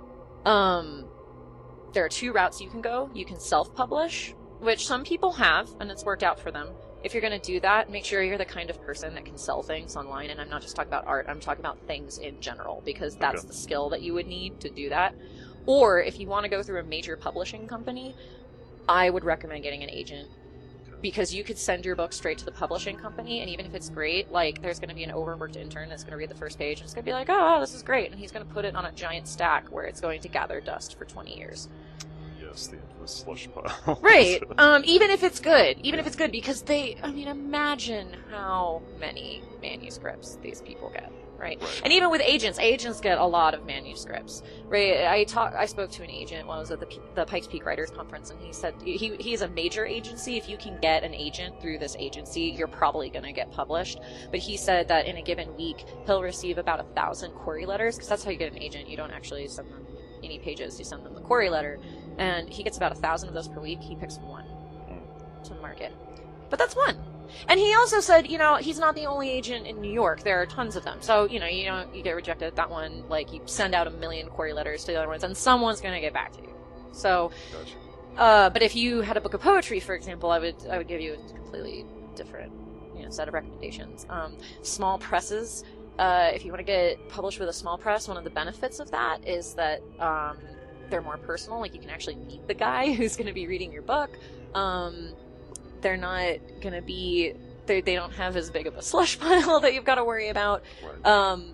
There are two routes you can go. You can self-publish, which some people have, and it's worked out for them. If you're going to do that, make sure you're the kind of person that can sell things online, and I'm not just talking about art, I'm talking about things in general, because that's the skill that you would need to do that. Or, if you want to go through a major publishing company, I would recommend getting an agent, because you could send your book straight to the publishing company, and even if it's great, like, there's going to be an overworked intern that's going to read the first page, and it's going to be like, oh, this is great, and he's going to put it on a giant stack where it's going to gather dust for 20 years. Yes, the infamous slush pile. Right. Even if it's good, because imagine how many manuscripts these people get, right? And even with agents get a lot of manuscripts, right? I spoke to an agent when I was at the Pikes Peak Writers Conference, and he said he's a major agency. If you can get an agent through this agency, you're probably going to get published. But he said that in a given week, he'll receive about 1,000 query letters, because that's how you get an agent. You don't actually send them any pages, you send them the query letter, and he gets about 1,000 of those per week. He picks one to market, but that's one. And he also said, he's not the only agent in New York. There are tons of them. So, you get rejected at that one, like, you send out 1 million query letters to the other ones, and someone's going to get back to you. So, but if you had a book of poetry, for example, I would give you a completely different, set of recommendations. Small presses. If you want to get published with a small press, one of the benefits of that is that they're more personal. Like, you can actually meet the guy who's going to be reading your book. They're not going to be... They don't have as big of a slush pile that you've got to worry about. Right.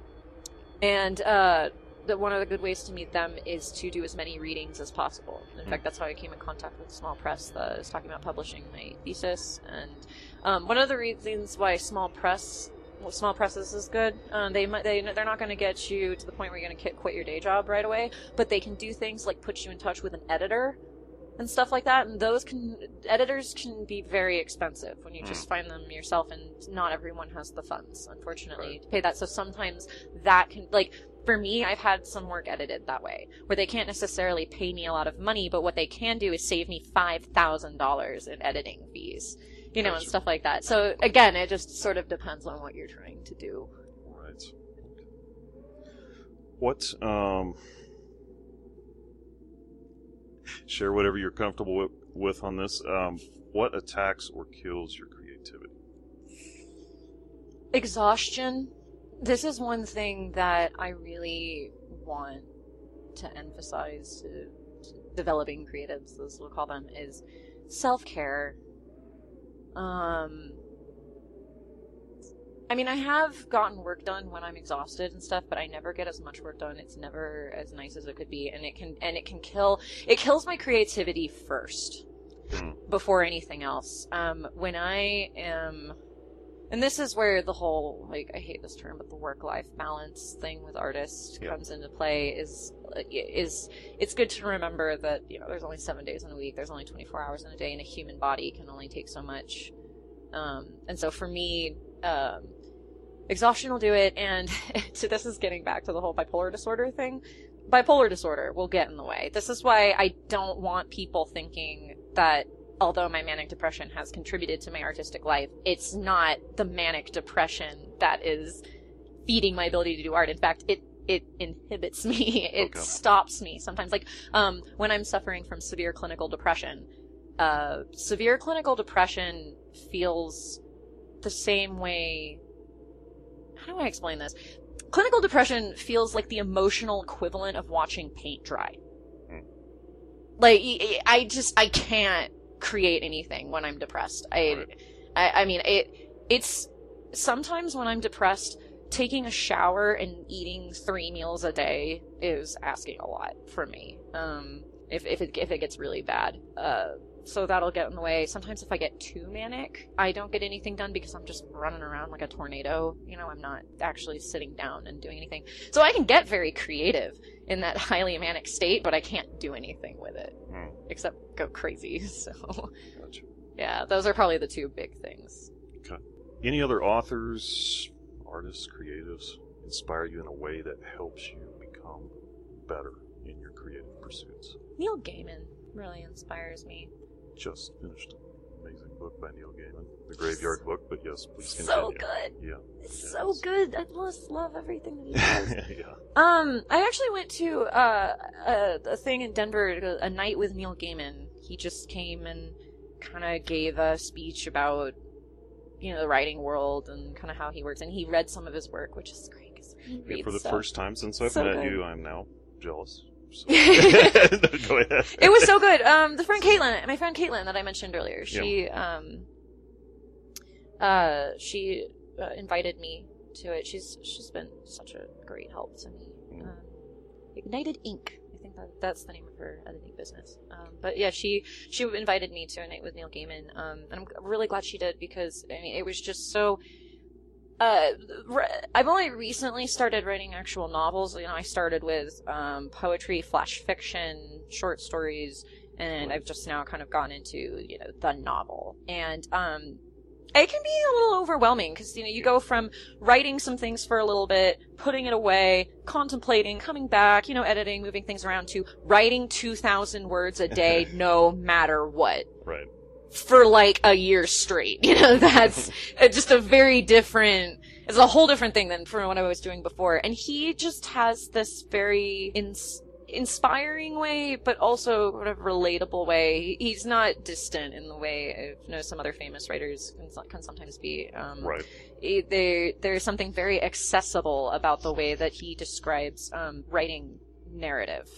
One of the good ways to meet them is to do as many readings as possible. In fact, that's how I came in contact with Small Press. I was talking about publishing my thesis. And one of the reasons why small presses is good. They're not going to get you to the point where you're going to quit your day job right away, but they can do things like put you in touch with an editor and stuff like that. And editors can be very expensive when you just find them yourself, and not everyone has the funds, unfortunately, to pay that. So sometimes that can, like, for me, I've had some work edited that way, where they can't necessarily pay me a lot of money, but what they can do is save me $5,000 in editing fees. And stuff like that. So, again, it just sort of depends on what you're trying to do. Right. What, share whatever you're comfortable with on this. What attacks or kills your creativity? Exhaustion. This is one thing that I really want to emphasize to developing creatives, as we'll call them, is self-care. I have gotten work done when I'm exhausted and stuff, but I never get as much work done. It's never as nice as it could be, and it kills my creativity first before anything else. When I am, and this is where the whole, like, I hate this term, but the work-life balance thing with artists comes into play, is it's good to remember that, there's only 7 days in a week, there's only 24 hours in a day, and a human body can only take so much. And so for me, exhaustion will do it, and so this is getting back to the whole bipolar disorder thing. Bipolar disorder will get in the way. This is why I don't want people thinking that although my manic depression has contributed to my artistic life, it's not the manic depression that is feeding my ability to do art. In fact, it inhibits me. It stops me sometimes. Like, when I'm suffering from severe clinical depression feels the same way. How do I explain this? Clinical depression feels like the emotional equivalent of watching paint dry. Like, I can't create anything when I'm depressed. It's sometimes when I'm depressed, taking a shower and eating 3 meals a day is asking a lot from me. If it gets really bad. So that'll get in the way. Sometimes if I get too manic, I don't get anything done because I'm just running around like a tornado. I'm not actually sitting down and doing anything. So I can get very creative in that highly manic state, but I can't do anything with it. Except go crazy, so... Gotcha. Yeah, those are probably the 2 big things. Okay. Any other authors, artists, creatives inspire you in a way that helps you become better in your creative pursuits? Neil Gaiman really inspires me. Just finished an amazing book by Neil Gaiman, The Graveyard Book, but yes, please continue. So good. Yeah. It's so good. I just love everything that he does. Yeah. I actually went to a thing in Denver, a night with Neil Gaiman. He just came and kind of gave a speech about, the writing world and kind of how he works, and he read some of his work, which is great. 'Cause he reads For the stuff. first time since I've So met good. you, I'm now jealous. So. Go ahead. It was so good. My friend Caitlin that I mentioned earlier, she invited me to it. She's been such a great help to me. Ignited Ink. I think that's the name of her editing business. But yeah, she invited me to a night with Neil Gaiman, and I'm really glad she did because it was just so. I've only recently started writing actual novels. I started with poetry, flash fiction, short stories, and I've just now kind of gone into the novel. And it can be a little overwhelming because you go from writing some things for a little bit, putting it away, contemplating, coming back, editing, moving things around, to writing 2,000 words a day, no matter what. Right. For like a year straight. That's just a very different, it's a whole different thing than from what I was doing before. And he just has this very inspiring way, but also sort of relatable way. He's not distant in the way I know some other famous writers can sometimes be. Right. There's something very accessible about the way that he describes writing narrative.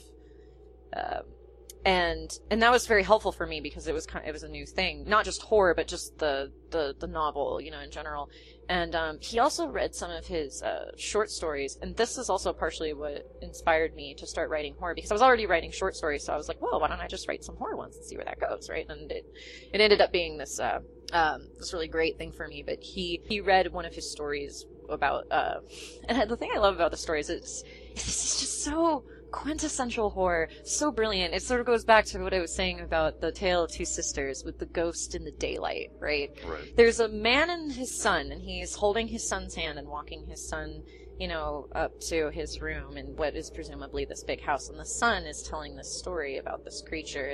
And that was very helpful for me because it was a new thing, not just horror, but just the novel, in general. And he also read some of his short stories, and this is also partially what inspired me to start writing horror, because I was already writing short stories, so I was like, well, why don't I just write some horror ones and see where that goes, right? And it ended up being this really great thing for me. But he read one of his stories about, and the thing I love about the stories is it's just so quintessential horror, so brilliant. It sort of goes back to what I was saying about The Tale of Two Sisters with the ghost in the daylight, right? Right. There's a man and his son, and he's holding his son's hand and walking his son, up to his room in what is presumably this big house, and the son is telling this story about this creature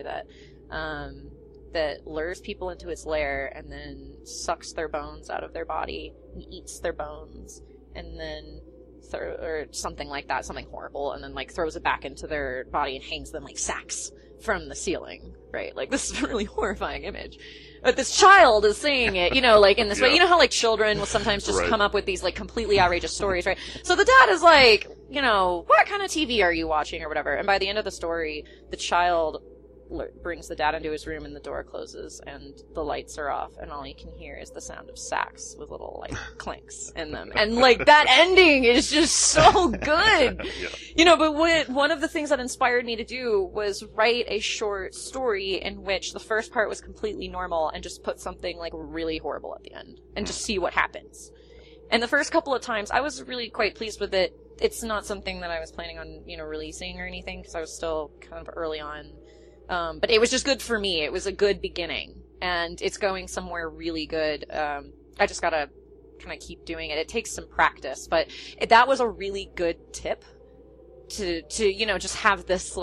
that lures people into its lair and then sucks their bones out of their body and eats their bones, and then or something like that, something horrible, and then throws it back into their body and hangs them like sacks from the ceiling, right? This is a really horrifying image. But this child is saying it, in this way. You know how children will sometimes just come up with these completely outrageous stories, right? So the dad is like, what kind of TV are you watching or whatever? And by the end of the story, the child brings the dad into his room and the door closes and the lights are off and all you can hear is the sound of sacks with little clinks in them, and that ending is just so good. But one of the things that inspired me to do was write a short story in which the first part was completely normal and just put something really horrible at the end and just see what happens. And the first couple of times I was really quite pleased with it. It's not something that I was planning on releasing or anything because I was still kind of early on. But it was just good for me. It was a good beginning, and it's going somewhere really good. I just gotta kind of keep doing it. It takes some practice, but that was a really good tip to just have this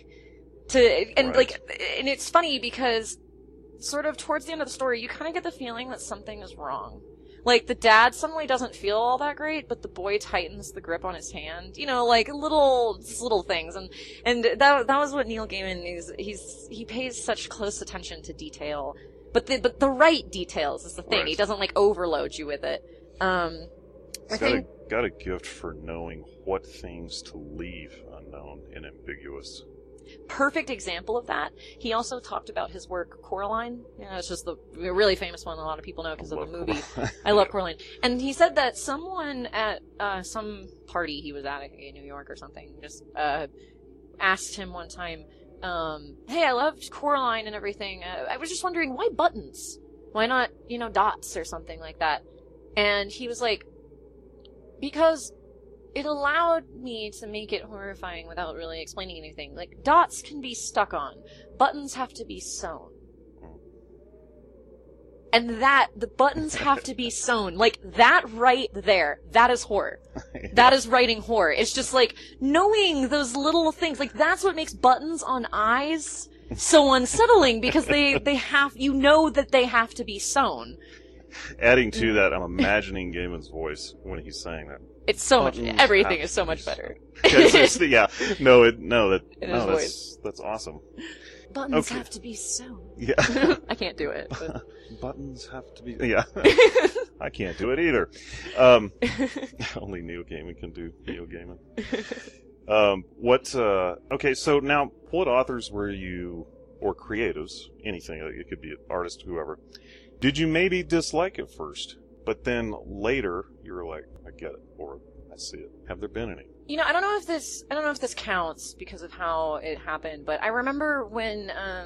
and it's funny because sort of towards the end of the story, you kind of get the feeling that something is wrong. The dad suddenly doesn't feel all that great, but the boy tightens the grip on his hand. Little things. And that was what Neil Gaiman is. He pays such close attention to detail. But the right details is the thing. Right. He doesn't overload you with it. Got a gift for knowing what things to leave unknown and ambiguous. perfect example of that. He also talked about his work Coraline. It's just the really famous one a lot of people know because of the movie. I love Coraline. And he said that someone at some party he was at in New York or something just asked him one time, hey, I loved Coraline and everything. I was just wondering, why buttons? Why not, dots or something like that? And he was like, because it allowed me to make it horrifying without really explaining anything. Like, dots can be stuck on. Buttons have to be sewn. And the buttons have to be sewn. Like, that right there, that is horror. Yeah. That is writing horror. It's just like, knowing those little things, like, that's what makes buttons on eyes so unsettling, because they have, that they have to be sewn. Adding to that, I'm imagining Gaiman's voice when he's saying that. It's so much, everything is so much better. That's awesome. Buttons have to be sewn. Yeah. I can't do it. But... Buttons have to be, yeah. I can't do it either. Only Neil Gaiman can do Neil Gaiman. Okay, so now, what authors were you, or creatives, anything, it could be an artist, whoever, did you maybe dislike at first, but then later you were like, I get it, or I see it? Have there been any? I don't know if this counts because of how it happened, but I remember when,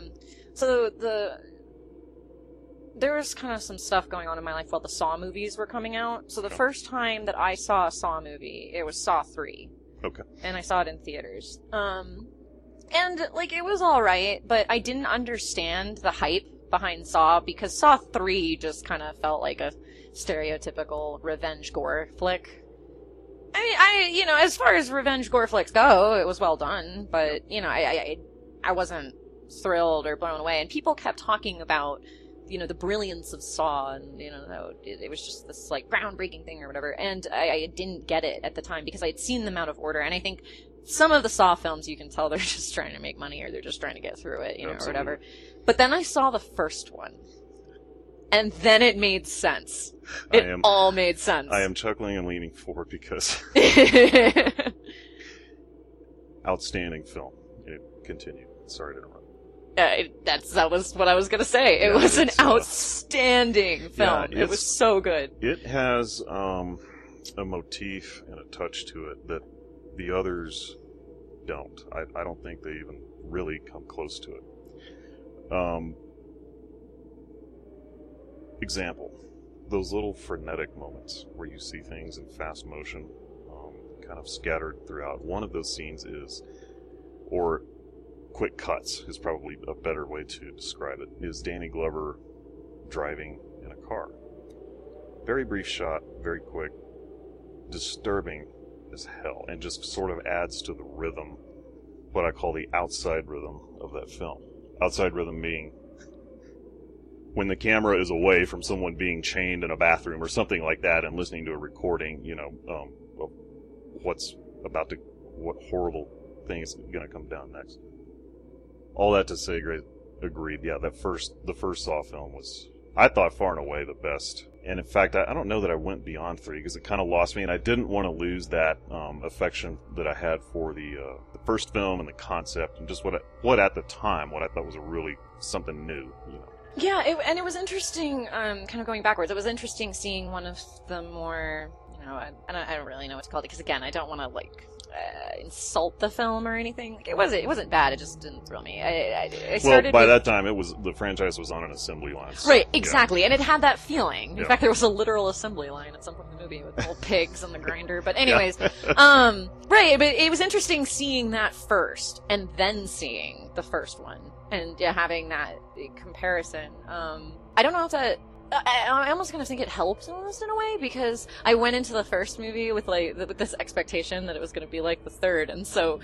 there was kind of some stuff going on in my life while the Saw movies were coming out. So the first time that I saw a Saw movie, it was Saw 3. Okay. And I saw it in theaters. And, it was alright, but I didn't understand the hype behind Saw, because Saw 3 just kind of felt like a stereotypical revenge gore flick. I mean, as far as revenge gore flicks go, it was well done, but, I wasn't thrilled or blown away, and people kept talking about, the brilliance of Saw, and, it was just this, groundbreaking thing or whatever, and I didn't get it at the time, because I had seen them out of order, and I think some of the Saw films, you can tell they're just trying to make money, or they're just trying to get through it, or whatever. But then I saw the first one, and then it made sense. It all made sense. I am chuckling and leaning forward because... Outstanding film. Continue. Sorry to interrupt. That was what I was going to say. It was an outstanding film. It was so good. It has a motif and a touch to it that the others don't. I don't think they even really come close to it. Example, those little frenetic moments where you see things in fast motion, kind of scattered throughout. One of those scenes or quick cuts is probably a better way to describe it, is Danny Glover driving in a car. Very brief shot, very quick, disturbing as hell, and just sort of adds to the rhythm, what I call the outside rhythm of that film. Outside rhythm being when the camera is away from someone being chained in a bathroom or something like that and listening to a recording, of what horrible thing is going to come down next. All that to say, agreed. Yeah, the first Saw film was, I thought, far and away the best. And in fact, I don't know that I went beyond 3 because it kind of lost me, and I didn't want to lose that affection that I had for the first film and the concept and just what at the time what I thought was a really something new. Yeah, and it was interesting. Kind of going backwards, it was interesting seeing one of the more, I don't really know what to call it because again, I don't want to insult the film or anything. It wasn't bad. It just didn't thrill me. I started by that time, the franchise was on an assembly line. So, right, exactly, and it had that feeling. In fact, there was a literal assembly line at some point in the movie with old pigs and the grinder. But anyways, right. But it was interesting seeing that first, and then seeing the first one, and having that comparison. I don't know if that. I almost kind of think it helped almost in a way because I went into the first movie with with this expectation that it was going to be like the third, and so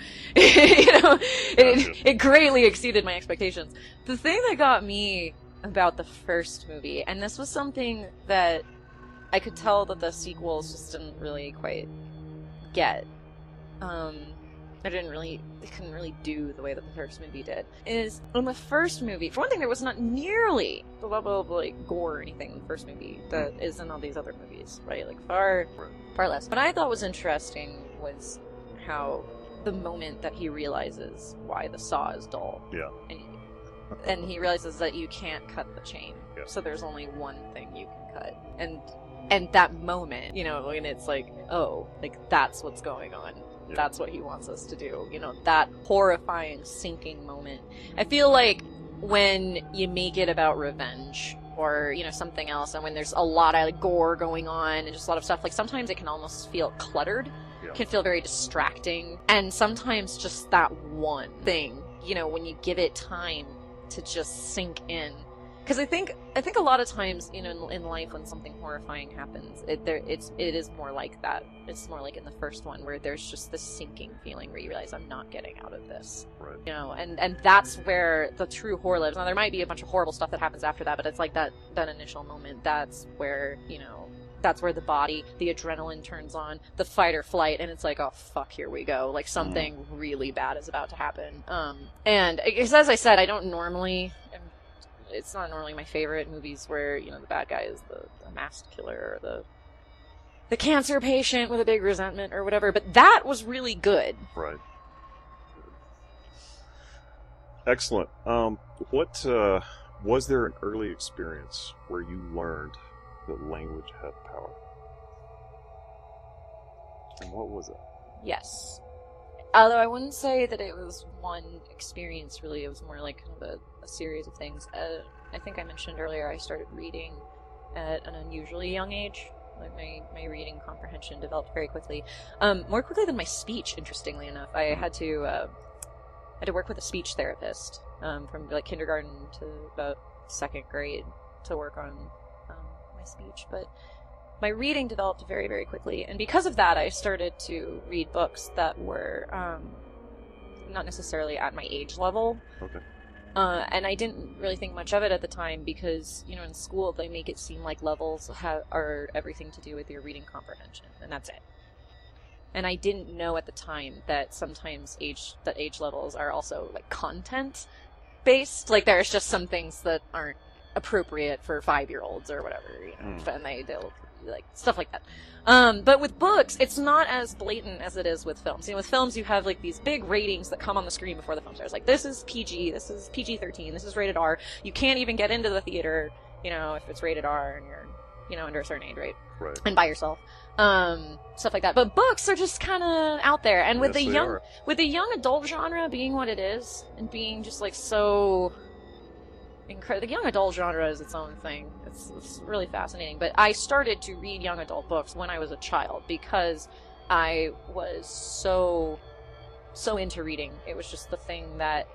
it greatly exceeded my expectations. The thing that got me about the first movie, and this was something that I could tell that the sequels just didn't really quite get. They couldn't really do the way that the first movie did. Is in the first movie, for one thing, there was not nearly the level of gore or anything in the first movie that is in all these other movies, right? Far less. What I thought was interesting was how the moment that he realizes why the saw is dull. Yeah. And he realizes that you can't cut the chain. Yeah. So there's only one thing you can cut. And that moment, you know, when it's like, oh, like that's what's going on. Yeah. That's what he wants us to do. You know, that horrifying sinking moment. I feel like when you make it about revenge or, you know, something else, and when there's a lot of gore going on and just a lot of stuff, like sometimes it can almost feel cluttered. Yeah. Can feel very distracting. And sometimes just that one thing, you know, when you give it time to just sink in. Because I think a lot of times, you know, in life when something horrifying happens, it is more like that. It's more like in the first one where there's just this sinking feeling where you realize I'm not getting out of this. Right. You know, and that's where the true horror lives. Now there might be a bunch of horrible stuff that happens after that, but it's like that initial moment. That's where, you know, that's where the body, the adrenaline turns on, the fight or flight, and it's like, oh fuck, here we go. Like something really bad is about to happen. And as I said, I don't normally. It's not normally my favorite movies where, you know, the bad guy is the masked killer or the cancer patient with a big resentment or whatever, but that was really good. Right. Excellent. What was there an early experience where you learned that language had power? And what was it? Yes. Although I wouldn't say that it was one experience, really. It was more like kind of a series of things. I think I mentioned earlier I started reading at an unusually young age. Like my reading comprehension developed very quickly. More quickly than my speech, interestingly enough. I had to work with a speech therapist from like kindergarten to about second grade to work on my speech. But my reading developed very, very quickly, and because of that, I started to read books that were not necessarily at my age level. Okay. And I didn't really think much of it at the time because, you know, in school they make it seem like levels are everything to do with your reading comprehension, and that's it. And I didn't know at the time that sometimes age levels are also like content based. Like there's just some things that aren't appropriate for 5-year-olds or whatever, you know, and they'll like stuff like that. But with books, it's not as blatant as it is with films. You know, with films, you have like these big ratings that come on the screen before the film starts. Like, this is PG, this is PG-13, this is rated R. You can't even get into the theater, you know, if it's rated R and you're, you know, under a certain age, right? Right. And by yourself. Stuff like that. But books are just kind of out there. And with the young adult genre being what it is, and being just like so incredible. The young adult genre is its own thing. It's really fascinating. But I started to read young adult books when I was a child because I was so into reading. It was just the thing that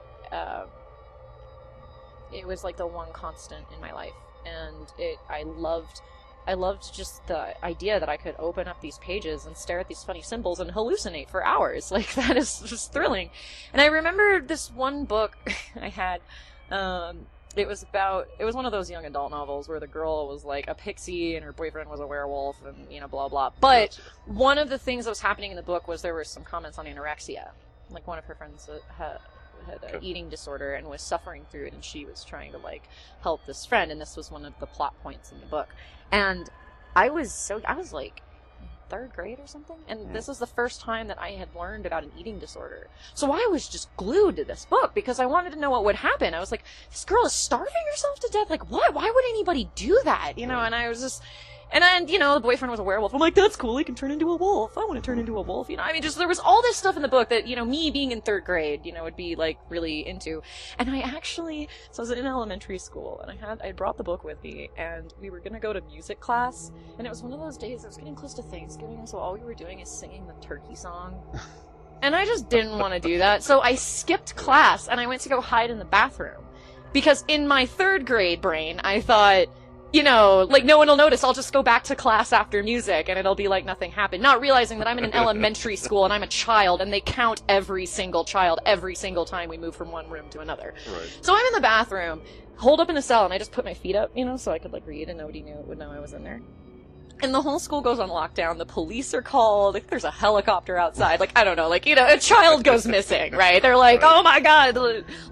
it was like the one constant in my life, and I loved just the idea that I could open up these pages and stare at these funny symbols and hallucinate for hours. Like, that is just thrilling. And I remember this one book I had. It was one of those young adult novels where the girl was like a pixie and her boyfriend was a werewolf and, you know, blah, blah. But one of the things that was happening in the book was there were some comments on anorexia. Like, one of her friends had an eating disorder and was suffering through it, and she was trying to, like, help this friend, and this was one of the plot points in the book. And I was like, third grade or something, and this was the first time that I had learned about an eating disorder. So I was just glued to this book because I wanted to know what would happen. I was like, this girl is starving herself to death. Like, what? Why would anybody do that? You know, and I was just... And then, you know, the boyfriend was a werewolf. I'm like, that's cool, he can turn into a wolf. I want to turn into a wolf. You know, I mean, just, there was all this stuff in the book that, you know, me being in third grade, you know, would be, like, really into. And I actually, so I was in elementary school, and I brought the book with me, and we were gonna go to music class, and it was one of those days, it was getting close to Thanksgiving, so all we were doing is singing the turkey song. And I just didn't want to do that, so I skipped class, and I went to go hide in the bathroom. Because in my third grade brain, I thought, you know, like, no one will notice. I'll just go back to class after music, and it'll be like nothing happened. Not realizing that I'm in an elementary school, and I'm a child, and they count every single child every single time we move from one room to another. Right. So I'm in the bathroom, holed up in a cell, and I just put my feet up, you know, so I could, like, read, and nobody would know I was in there. And the whole school goes on lockdown. The police are called. Like, there's a helicopter outside. Like, I don't know. Like, you know, a child goes missing, right? They're like, oh my god,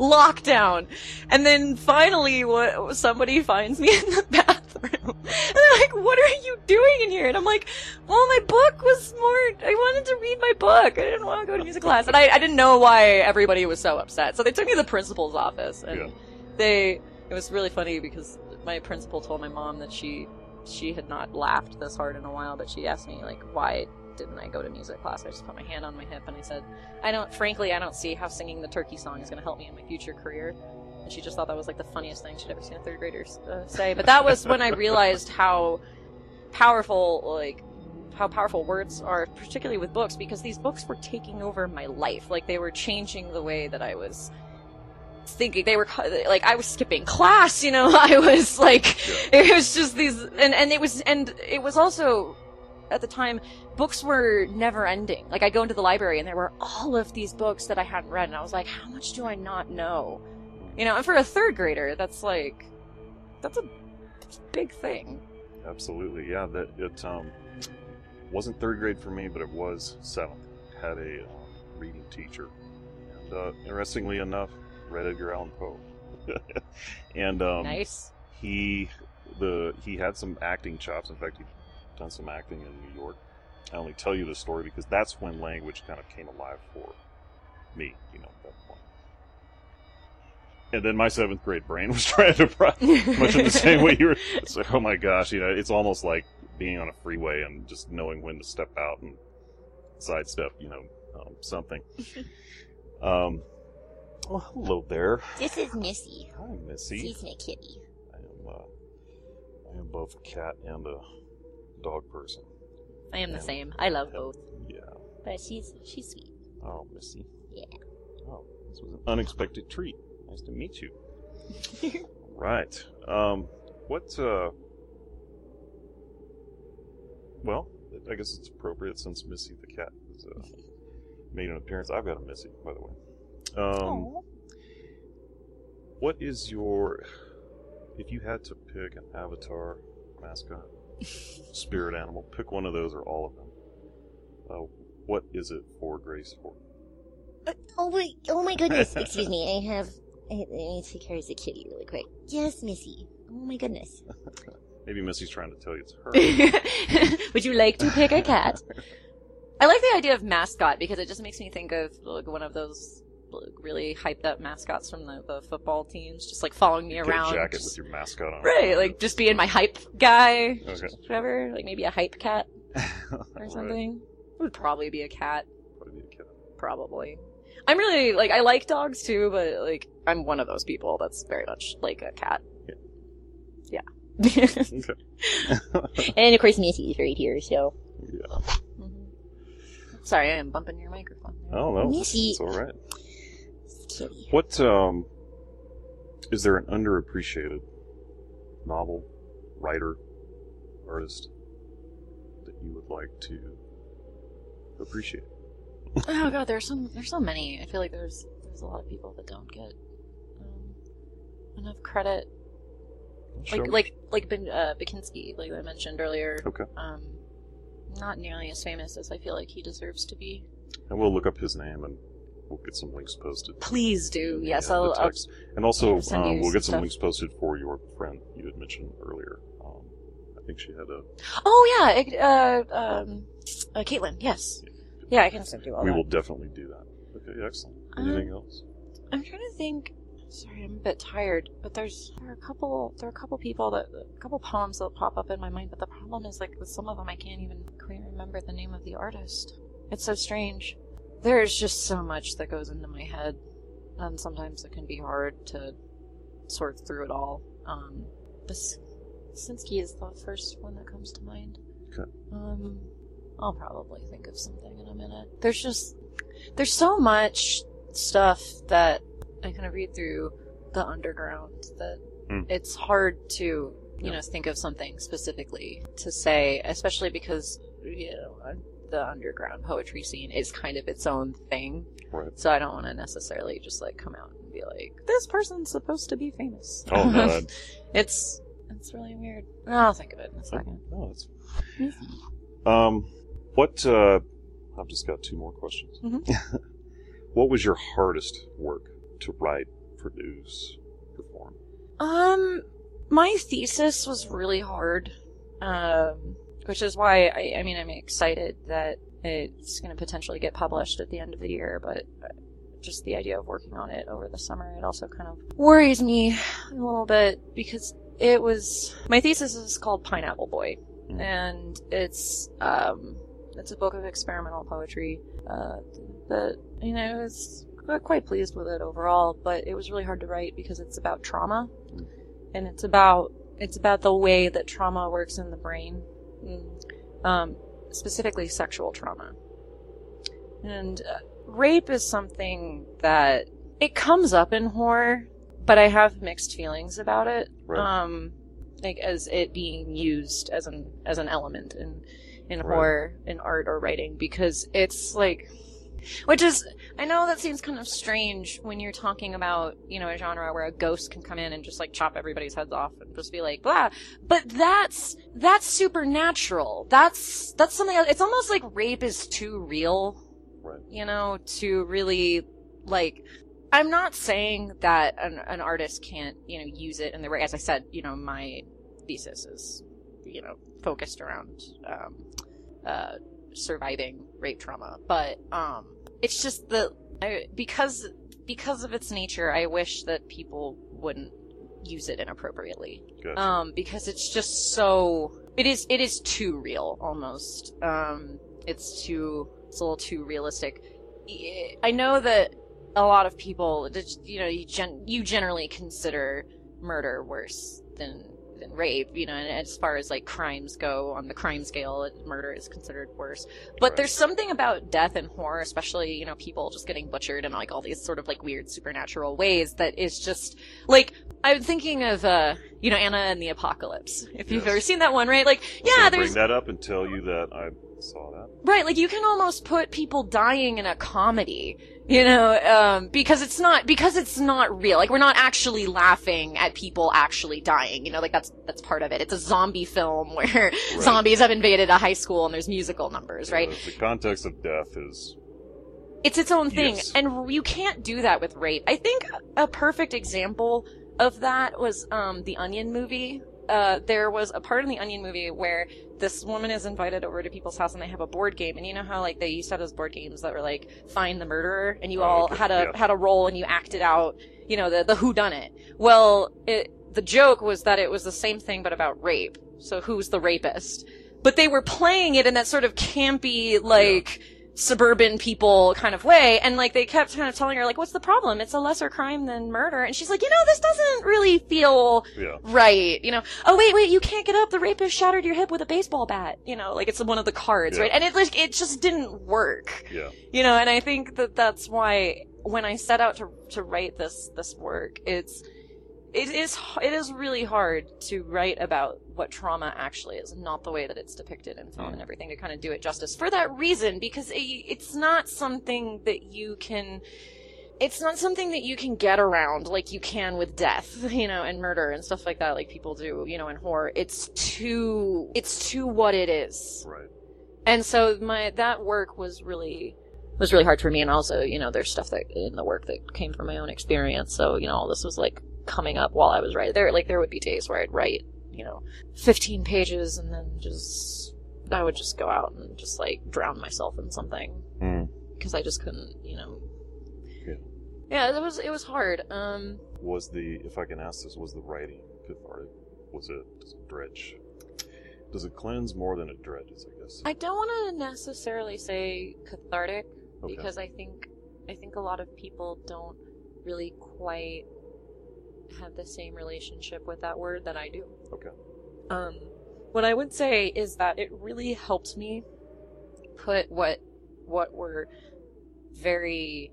lockdown. And then finally, somebody finds me in the bathroom. And like, what are you doing in here? And I'm like, well, my book was I wanted to read my book. I didn't want to go to music class. And I didn't know why everybody was so upset. So they took me to the principal's office. And it was really funny because my principal told my mom that she had not laughed this hard in a while, but she asked me, like, why didn't I go to music class? I just put my hand on my hip and I said, I don't see how singing the turkey song is going to help me in my future career. And she just thought that was like the funniest thing she'd ever seen a third grader say. But that was when I realized how powerful words are, particularly with books, because these books were taking over my life. Like, they were changing the way that I was thinking. They were, like, I was skipping class, you know, I was like, it was just these, and it was also, at the time, books were never ending. Like, I'd go into the library and there were all of these books that I hadn't read, and I was like, how much do I not know? You know, and for a third grader, that's a big thing. Absolutely, yeah. That it wasn't third grade for me, but it was seventh. Had a reading teacher, and interestingly enough, read Edgar Allan Poe. And nice. He had some acting chops. In fact, he'd done some acting in New York. I only tell you this story because that's when language kind of came alive for me, you know, at that point. And then my seventh grade brain was trying to much in the same way you were. It's like, oh my gosh, you know, it's almost like being on a freeway and just knowing when to step out and sidestep, you know, something. Well, hello there. This is Missy. Hi, Missy. She's my kitty. I am both a cat and a dog person. I am the same. I love both. Yeah. But she's sweet. Oh, Missy. Yeah. Oh, this was an unexpected treat. Nice to meet you. Right. Well, I guess it's appropriate since Missy the cat has made an appearance. I've got a Missy, by the way. What is if you had to pick an avatar, mascot, spirit animal, pick one of those or all of them, what is it for Grace for? Oh my goodness. Excuse me, let me take care of the kitty really quick. Yes, Missy. Oh my goodness. Maybe Missy's trying to tell you it's her. Would you like to pick a cat? I like the idea of mascot because it just makes me think of like one of those really hyped up mascots from the football teams, just like following me around. Get a jacket with your mascot on. Right, like just being my hype guy. Okay. Whatever, like maybe a hype cat or something. Right. It would probably be a cat. Probably be a cat. Probably. I'm really, like, I like dogs too, but, like, I'm one of those people that's very much like a cat. Yeah. Okay. And of course Missy's right here, so. Yeah. Mm-hmm. Sorry, I am bumping your microphone. Oh, no. Missy. It's alright. Kitty. What, is there an underappreciated novel, writer, artist that you would like to appreciate? Oh god, there's so many. I feel like there's a lot of people that don't get enough credit. Sure. Like Bakinski, like I mentioned earlier. Okay. Not nearly as famous as I feel like he deserves to be. And we'll look up his name and we'll get some links posted. Please do. Yes, I'll text. And also, we'll get some stuff. links posted for your friend you had mentioned earlier. I think she had a. Oh yeah, Caitlin. Yes. Yeah, I can do all that. We will definitely do that. Okay, excellent. Anything else? I'm trying to think. Sorry, I'm a bit tired, but there are a couple people a couple poems that pop up in my mind. But the problem is, like, with some of them, I can't even quite remember the name of the artist. It's so strange. There's just so much that goes into my head, and sometimes it can be hard to sort through it all. Basinski is the first one that comes to mind. Okay. I'll probably think of something in a minute. There's so much stuff that I kind of read through the underground that it's hard to, you know, think of something specifically to say, especially because, you know, the underground poetry scene is kind of its own thing. Right. So I don't want to necessarily just, like, come out and be like, this person's supposed to be famous. Oh, no. It's really weird. I'll think of it in a second. No, that's... I've just got two more questions. Mm-hmm. What was your hardest work to write, produce, perform? My thesis was really hard. which is why I mean, I'm excited that it's going to potentially get published at the end of the year, but just the idea of working on it over the summer, it also kind of worries me a little bit, because my thesis is called Pineapple Boy, and it's a book of experimental poetry, that, you know, I was quite pleased with it overall, but it was really hard to write because it's about trauma, and it's about the way that trauma works in the brain, specifically sexual trauma. And rape is something that it comes up in horror, but I have mixed feelings about it. Right. Like as it being used as an element in horror, in art or writing, because it's like, which is, I know that seems kind of strange when you're talking about, you know, a genre where a ghost can come in and just like chop everybody's heads off and just be like, blah. But that's supernatural. That's something else. It's almost like rape is too real, Right. you know, to really, like, I'm not saying that an artist can't, you know, use it in the way, as I said, you know, my thesis is, you know, focused around, surviving rape trauma, but, it's just because of its nature, I wish that people wouldn't use it inappropriately. Gotcha. Because it's just so, it is too real, almost. It's a little too realistic. I know that a lot of people, you know, you generally consider murder worse than rape, you know, and as far as like crimes go on the crime scale, murder is considered worse. But Right. There's something about death and horror, especially, you know, people just getting butchered in like all these sort of like weird supernatural ways, that is just like, I'm thinking of you know, Anna and the Apocalypse, if you've Yes. ever seen that one, right? Like, I was yeah, gonna there's bring that up and tell you that I saw that. right, like you can almost put people dying in a comedy, you know, because it's not real. Like, we're not actually laughing at people actually dying, you know, like that's part of it. It's a zombie film where zombies have invaded a high school and there's musical numbers, right? The context of death is... It's its own thing, Yes. and you can't do that with rape. I think a perfect example of that was the Onion movie. There was a part in the Onion movie where this woman is invited over to people's house and they have a board game, and you know how like they used to have those board games that were like find the murderer, and you all okay. had a role and you acted out, you know, the whodunit. Well, the joke was that it was the same thing but about rape. So who's the rapist? But they were playing it in that sort of campy, like, suburban people kind of way, and like they kept kind of telling her like, what's the problem? It's a lesser crime than murder. And she's like, you know, this doesn't really feel right, you know. Oh wait, you can't get up, the rapist shattered your hip with a baseball bat, you know, like it's one of the cards, right? And it just didn't work, you know. And I think that's why when I set out to write this work, it is really hard to write about what trauma actually is, not the way that it's depicted in film and everything, to kind of do it justice for that reason, because it's not something that you can get around like you can with death, you know, and murder and stuff like that, like people do, you know, in horror. It's too what it is. Right. And so that work was really hard for me, and also, you know, there's stuff that in the work that came from my own experience, so, you know, all this was like coming up while I was writing. There would be days where I'd write, you know, 15 pages and then I would just go out and just like drown myself in something. Because I just couldn't, you know. Yeah, it was hard. If I can ask this, was the writing cathartic? Does it dredge? Does it cleanse more than it dredges, I guess? I don't want to necessarily say cathartic, because I think a lot of people don't really quite have the same relationship with that word that I do. Okay. What I would say is that it really helped me put what were very,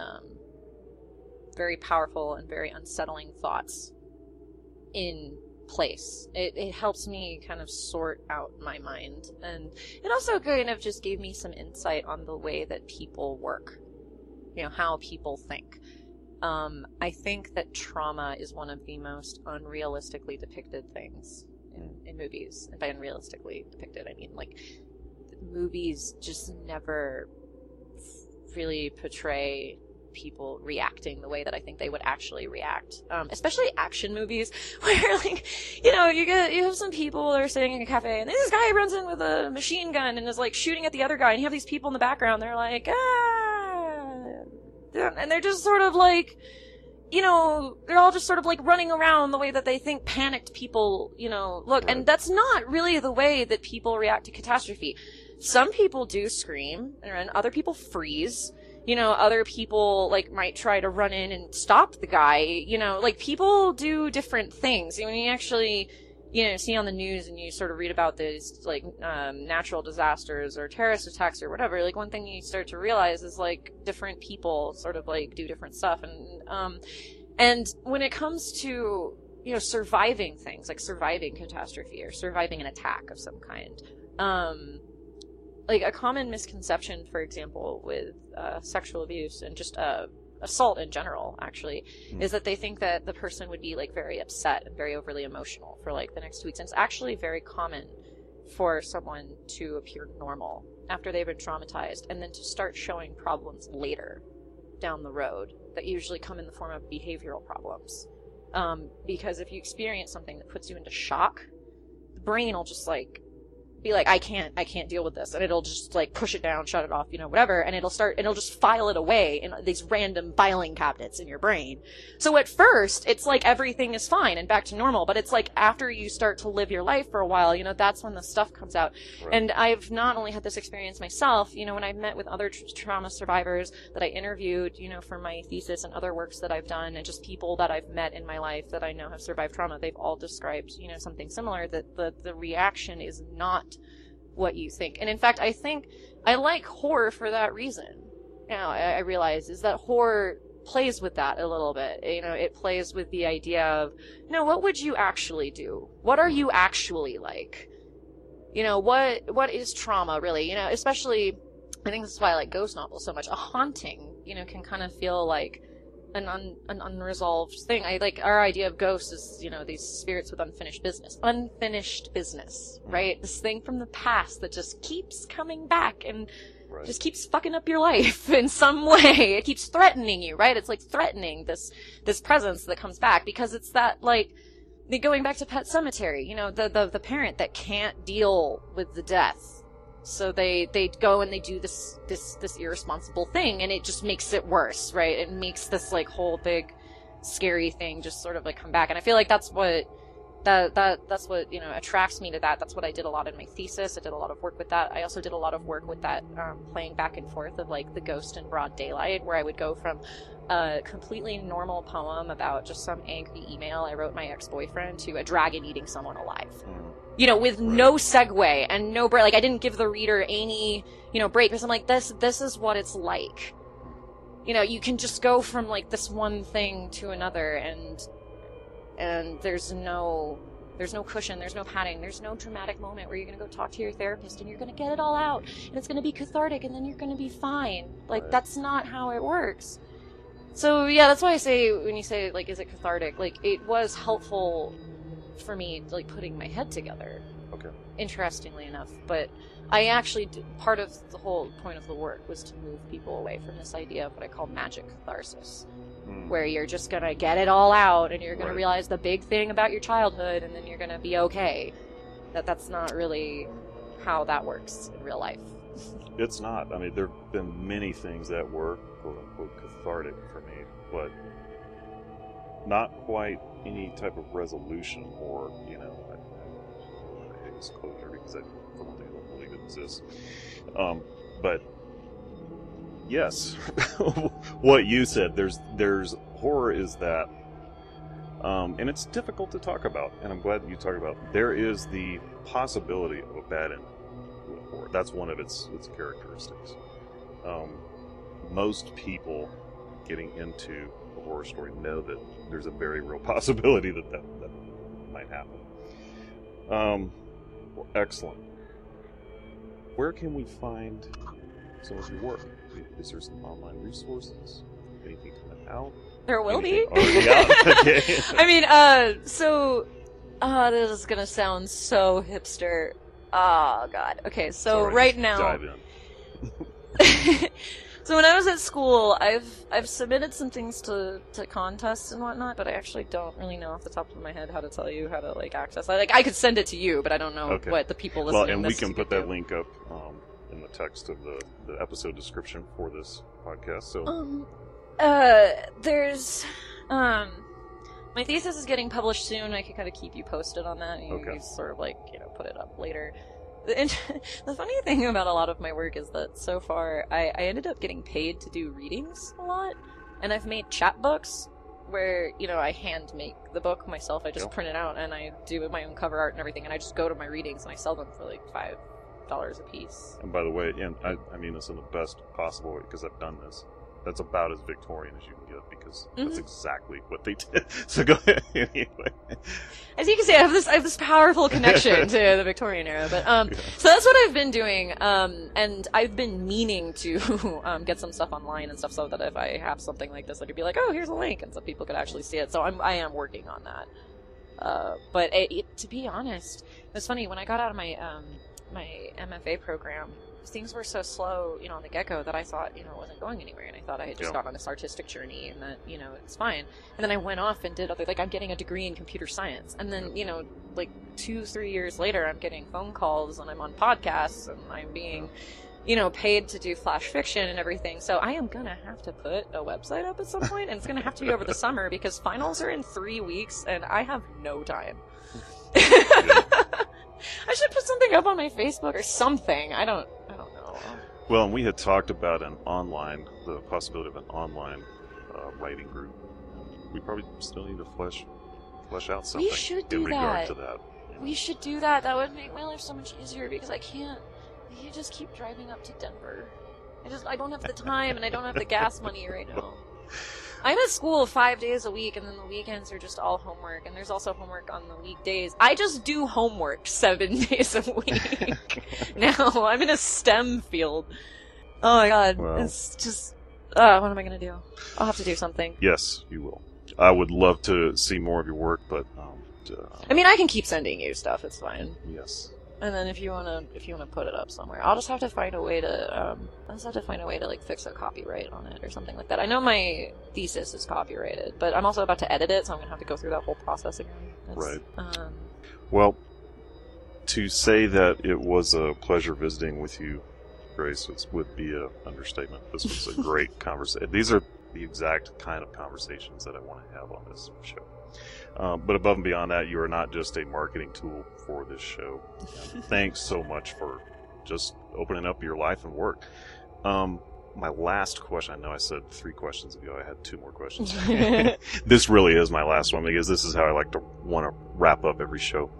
very powerful and very unsettling thoughts in place. It helps me kind of sort out my mind, and it also kind of just gave me some insight on the way that people work, you know, how people think. I think that trauma is one of the most unrealistically depicted things in movies. And by unrealistically depicted, I mean, like, movies just never really portray people reacting the way that I think they would actually react. Especially action movies where, like, you have some people that are sitting in a cafe and this guy runs in with a machine gun and is, like, shooting at the other guy, and you have these people in the background, they're like, and they're just sort of like, they're all just sort of like running around the way that they think panicked people, look. Right. And that's not really the way that people react to catastrophe. Some people do scream, and other people freeze. Other people, like, might try to run in and stop the guy. Like, people do different things. When you actually, see on the news and you sort of read about these, like, natural disasters or terrorist attacks or whatever, like, one thing you start to realize is, like, different people sort of, like, do different stuff. And when it comes to, surviving things, like surviving catastrophe or surviving an attack of some kind, like, a common misconception, for example, with sexual abuse and just assault in general, actually, is that they think that the person would be, like, very upset and very overly emotional for, like, the next 2 weeks. And it's actually very common for someone to appear normal after they've been traumatized and then to start showing problems later down the road that usually come in the form of behavioral problems. Because if you experience something that puts you into shock, the brain will just, like, be like, I can't deal with this, and it'll just, like, push it down, shut it off, whatever, and it'll just file it away in these random filing cabinets in your brain. So at first, it's like everything is fine and back to normal, but it's like after you start to live your life for a while, that's when the stuff comes out. Right. And I've not only had this experience myself, when I've met with other trauma survivors that I interviewed, for my thesis and other works that I've done, and just people that I've met in my life that I know have survived trauma, they've all described, something similar, that the reaction is not what you think. And in fact, I think I like horror for that reason. I realize is that horror plays with that a little bit. It plays with the idea of, what would you actually do? What are you actually like? What is trauma really? Especially, I think this is why I like ghost novels so much. A haunting, can kind of feel like an unresolved thing. I like our idea of ghosts is, these spirits with unfinished business, right? This thing from the past that just keeps coming back and Right. just keeps fucking up your life in some way. It keeps threatening you, right? It's like threatening this presence that comes back, because it's that, like, going back to Pet Sematary, the parent that can't deal with the death. So they go and they do this irresponsible thing, and it just makes it worse, right? It makes this, like, whole big scary thing just sort of, like, come back. And I feel like that's what attracts me to that. That's what I did a lot in my thesis. I did a lot of work with that. I also did a lot of work with that, playing back and forth of, like, the ghost in broad daylight, where I would go from a completely normal poem about just some angry email I wrote my ex-boyfriend to a dragon eating someone alive. With no segue and no break. Like, I didn't give the reader any, break, because I'm like, this is what it's like. You can just go from, like, this one thing to another, and there's no cushion, there's no padding, there's no dramatic moment where you're gonna go talk to your therapist and you're gonna get it all out, and it's gonna be cathartic, and then you're gonna be fine. Like, Right. That's not how it works. So, yeah, that's why I say, when you say, like, is it cathartic, like, it was helpful for me, like, putting my head together. Okay. Interestingly enough, but I actually part of the whole point of the work was to move people away from this idea of what I call magic catharsis, where you're just gonna get it all out and you're gonna Right. realize the big thing about your childhood, and then you're gonna be okay. That's not really how that works in real life. It's not. I mean, there have been many things that were, quote-unquote, cathartic for me, but not quite any type of resolution or, I hate this closure because I don't believe it exists. But, yes, what you said, there's horror is that, and it's difficult to talk about, and I'm glad that you talked about it. There is the possibility of a bad ending with horror. That's one of its characteristics. Most people getting into a horror story know that there's a very real possibility that might happen. Well, excellent. Where can we find some of your work? Is there some online resources? Anything coming out? There will be. Anything already out? Okay. I mean, this is gonna sound so hipster. Oh, God. Okay, so Sorry, right now... Dive in. So when I was at school, I've submitted some things to contests and whatnot, but I actually don't really know off the top of my head how to tell you how to like access. Like I could send it to you, but I don't know what the people listening. Well, and we this can to put do. that link up in the text of the episode description for this podcast. So there's my thesis is getting published soon. I can kind of keep you posted on that. You sort of like put it up later. The funny thing about a lot of my work is that so far I ended up getting paid to do readings a lot, and I've made chapbooks where I hand make the book myself. I just print it out and I do my own cover art and everything, and I just go to my readings and I sell them for like $5 a piece. And by the way, and I mean this in the best possible way because I've done this. That's about as Victorian as you can get because that's exactly what they did. So go ahead anyway. As you can see, I have this powerful connection to the Victorian era. But so that's what I've been doing, and I've been meaning to get some stuff online and stuff so that if I have something like this, I could be like, oh, here's a link, and so people could actually see it. So I am working on that. But to be honest, it's funny when I got out of my my MFA program. Things were so slow, on the get-go that I thought, it wasn't going anywhere, and I thought I had just gone on this artistic journey, and that, it's fine. And then I went off and did I'm getting a degree in computer science, and then, 2-3 years later, I'm getting phone calls, and I'm on podcasts, and I'm being, paid to do flash fiction and everything, so I am gonna have to put a website up at some point, and it's gonna have to be over the summer, because finals are in 3 weeks, and I have no time. I should put something up on my Facebook or something. I don't know. Well, and we had talked about the possibility of an online writing group. We probably still need to flesh out something. We should do in regard that. to that. We should do that. That would make my life so much easier because I can't just keep driving up to Denver. I don't have the time and I don't have the gas money right now. I'm at school 5 days a week, and then the weekends are just all homework, and there's also homework on the weekdays. I just do homework 7 days a week. Now, I'm in a STEM field. Oh my god, it's just... what am I gonna do? I'll have to do something. Yes, you will. I would love to see more of your work, but... I mean, I can keep sending you stuff, it's fine. Yes. And then if you wanna put it up somewhere, I'll just have to find a way to like fix a copyright on it or something like that. I know my thesis is copyrighted, but I'm also about to edit it, so I'm gonna have to go through that whole process again. Right. Well, to say that it was a pleasure visiting with you, Grace, would be an understatement. This was a great conversation. These are the exact kind of conversations that I want to have on this show. But above and beyond that, you are not just a marketing tool for this show. Thanks so much for just opening up your life and work. My last question, I know I said 3 questions ago, I had 2 more questions. This really is my last one because this is how I like to want to wrap up every show.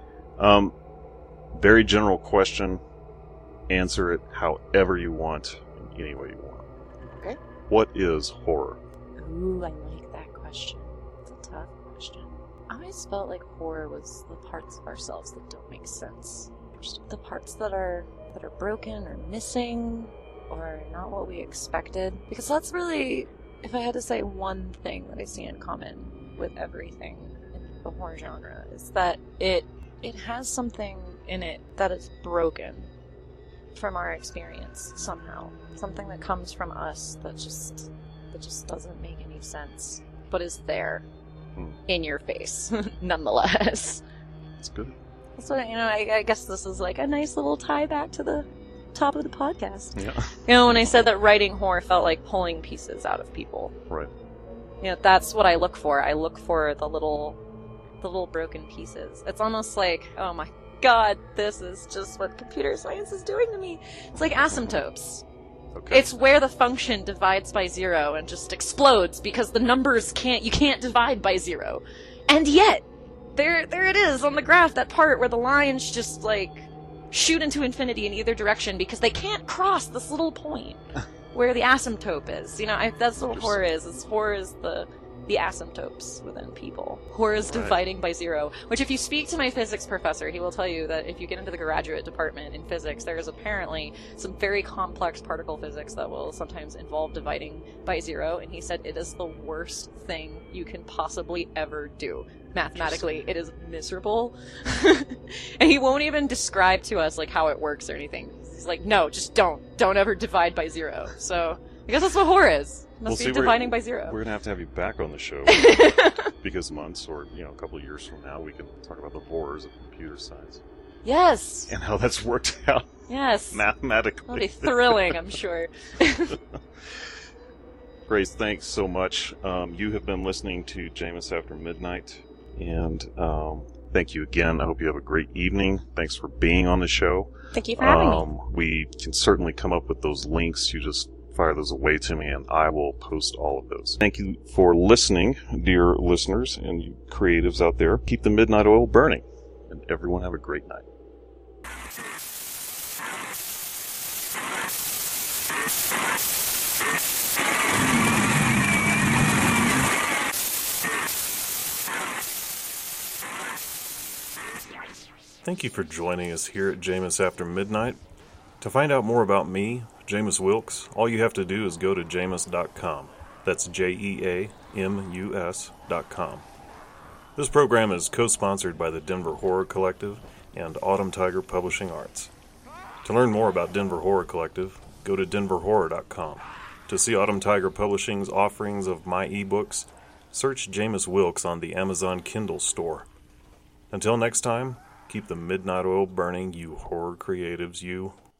Very general question. Answer it however you want, in any way you want. Okay. What is horror? Ooh, I like that question. It's a tough question. I always felt like horror was the parts of ourselves that don't make sense. The parts that are broken or missing or not what we expected. Because that's really, if I had to say one thing that I see in common with everything in the horror genre, is that it has something in it that is broken from our experience somehow. Something that comes from us that just doesn't make any sense, but is there in your face nonetheless. That's good. That's what I guess this is like a nice little tie back to the top of the podcast. Yeah. When I said that writing horror felt like pulling pieces out of people. Right. That's what I look for. I look for the little broken pieces. It's almost like, oh my god, this is just what computer science is doing to me. It's like asymptotes. Okay. It's where the function divides by 0 and just explodes because the numbers you can't divide by 0. And yet, there it is on the graph, that part where the lines just like shoot into infinity in either direction because they can't cross this little point where the asymptote is. That's what horror is. Horror is the asymptotes within people. Horror is dividing by 0, which if you speak to my physics professor, he will tell you that if you get into the graduate department in physics, there is apparently some very complex particle physics that will sometimes involve dividing by 0, and he said it is the worst thing you can possibly ever do. Mathematically, it is miserable. And he won't even describe to us like how it works or anything. He's like, no, just don't ever divide by 0. So I guess that's what horror is. Must Well, be see, dividing by 0. We're gonna have you back on the show because months or a couple of years from now we can talk about the horrors of computer science Yes. and how that's worked out Yes. mathematically. That'll be thrilling, I'm sure. Grace, thanks so much. You have been listening to Jameis After Midnight, and thank you again. I hope you have a great evening. Thanks for being on the show. Thank you for having me. We can certainly come up with those links. You just fire those away to me, and I will post all of those. Thank you for listening, dear listeners and you creatives out there. Keep the midnight oil burning, and everyone have a great night. Thank you for joining us here at Jameis After Midnight. To find out more about me, Jameis Wilkes, all you have to do is go to jameis.com. That's JEAMUS.com. This program is co-sponsored by the Denver Horror Collective and Autumn Tiger Publishing Arts. To learn more about Denver Horror Collective, go to denverhorror.com. To see Autumn Tiger Publishing's offerings of my ebooks, search Jameis Wilkes on the Amazon Kindle store. Until next time, keep the midnight oil burning, you horror creatives, you.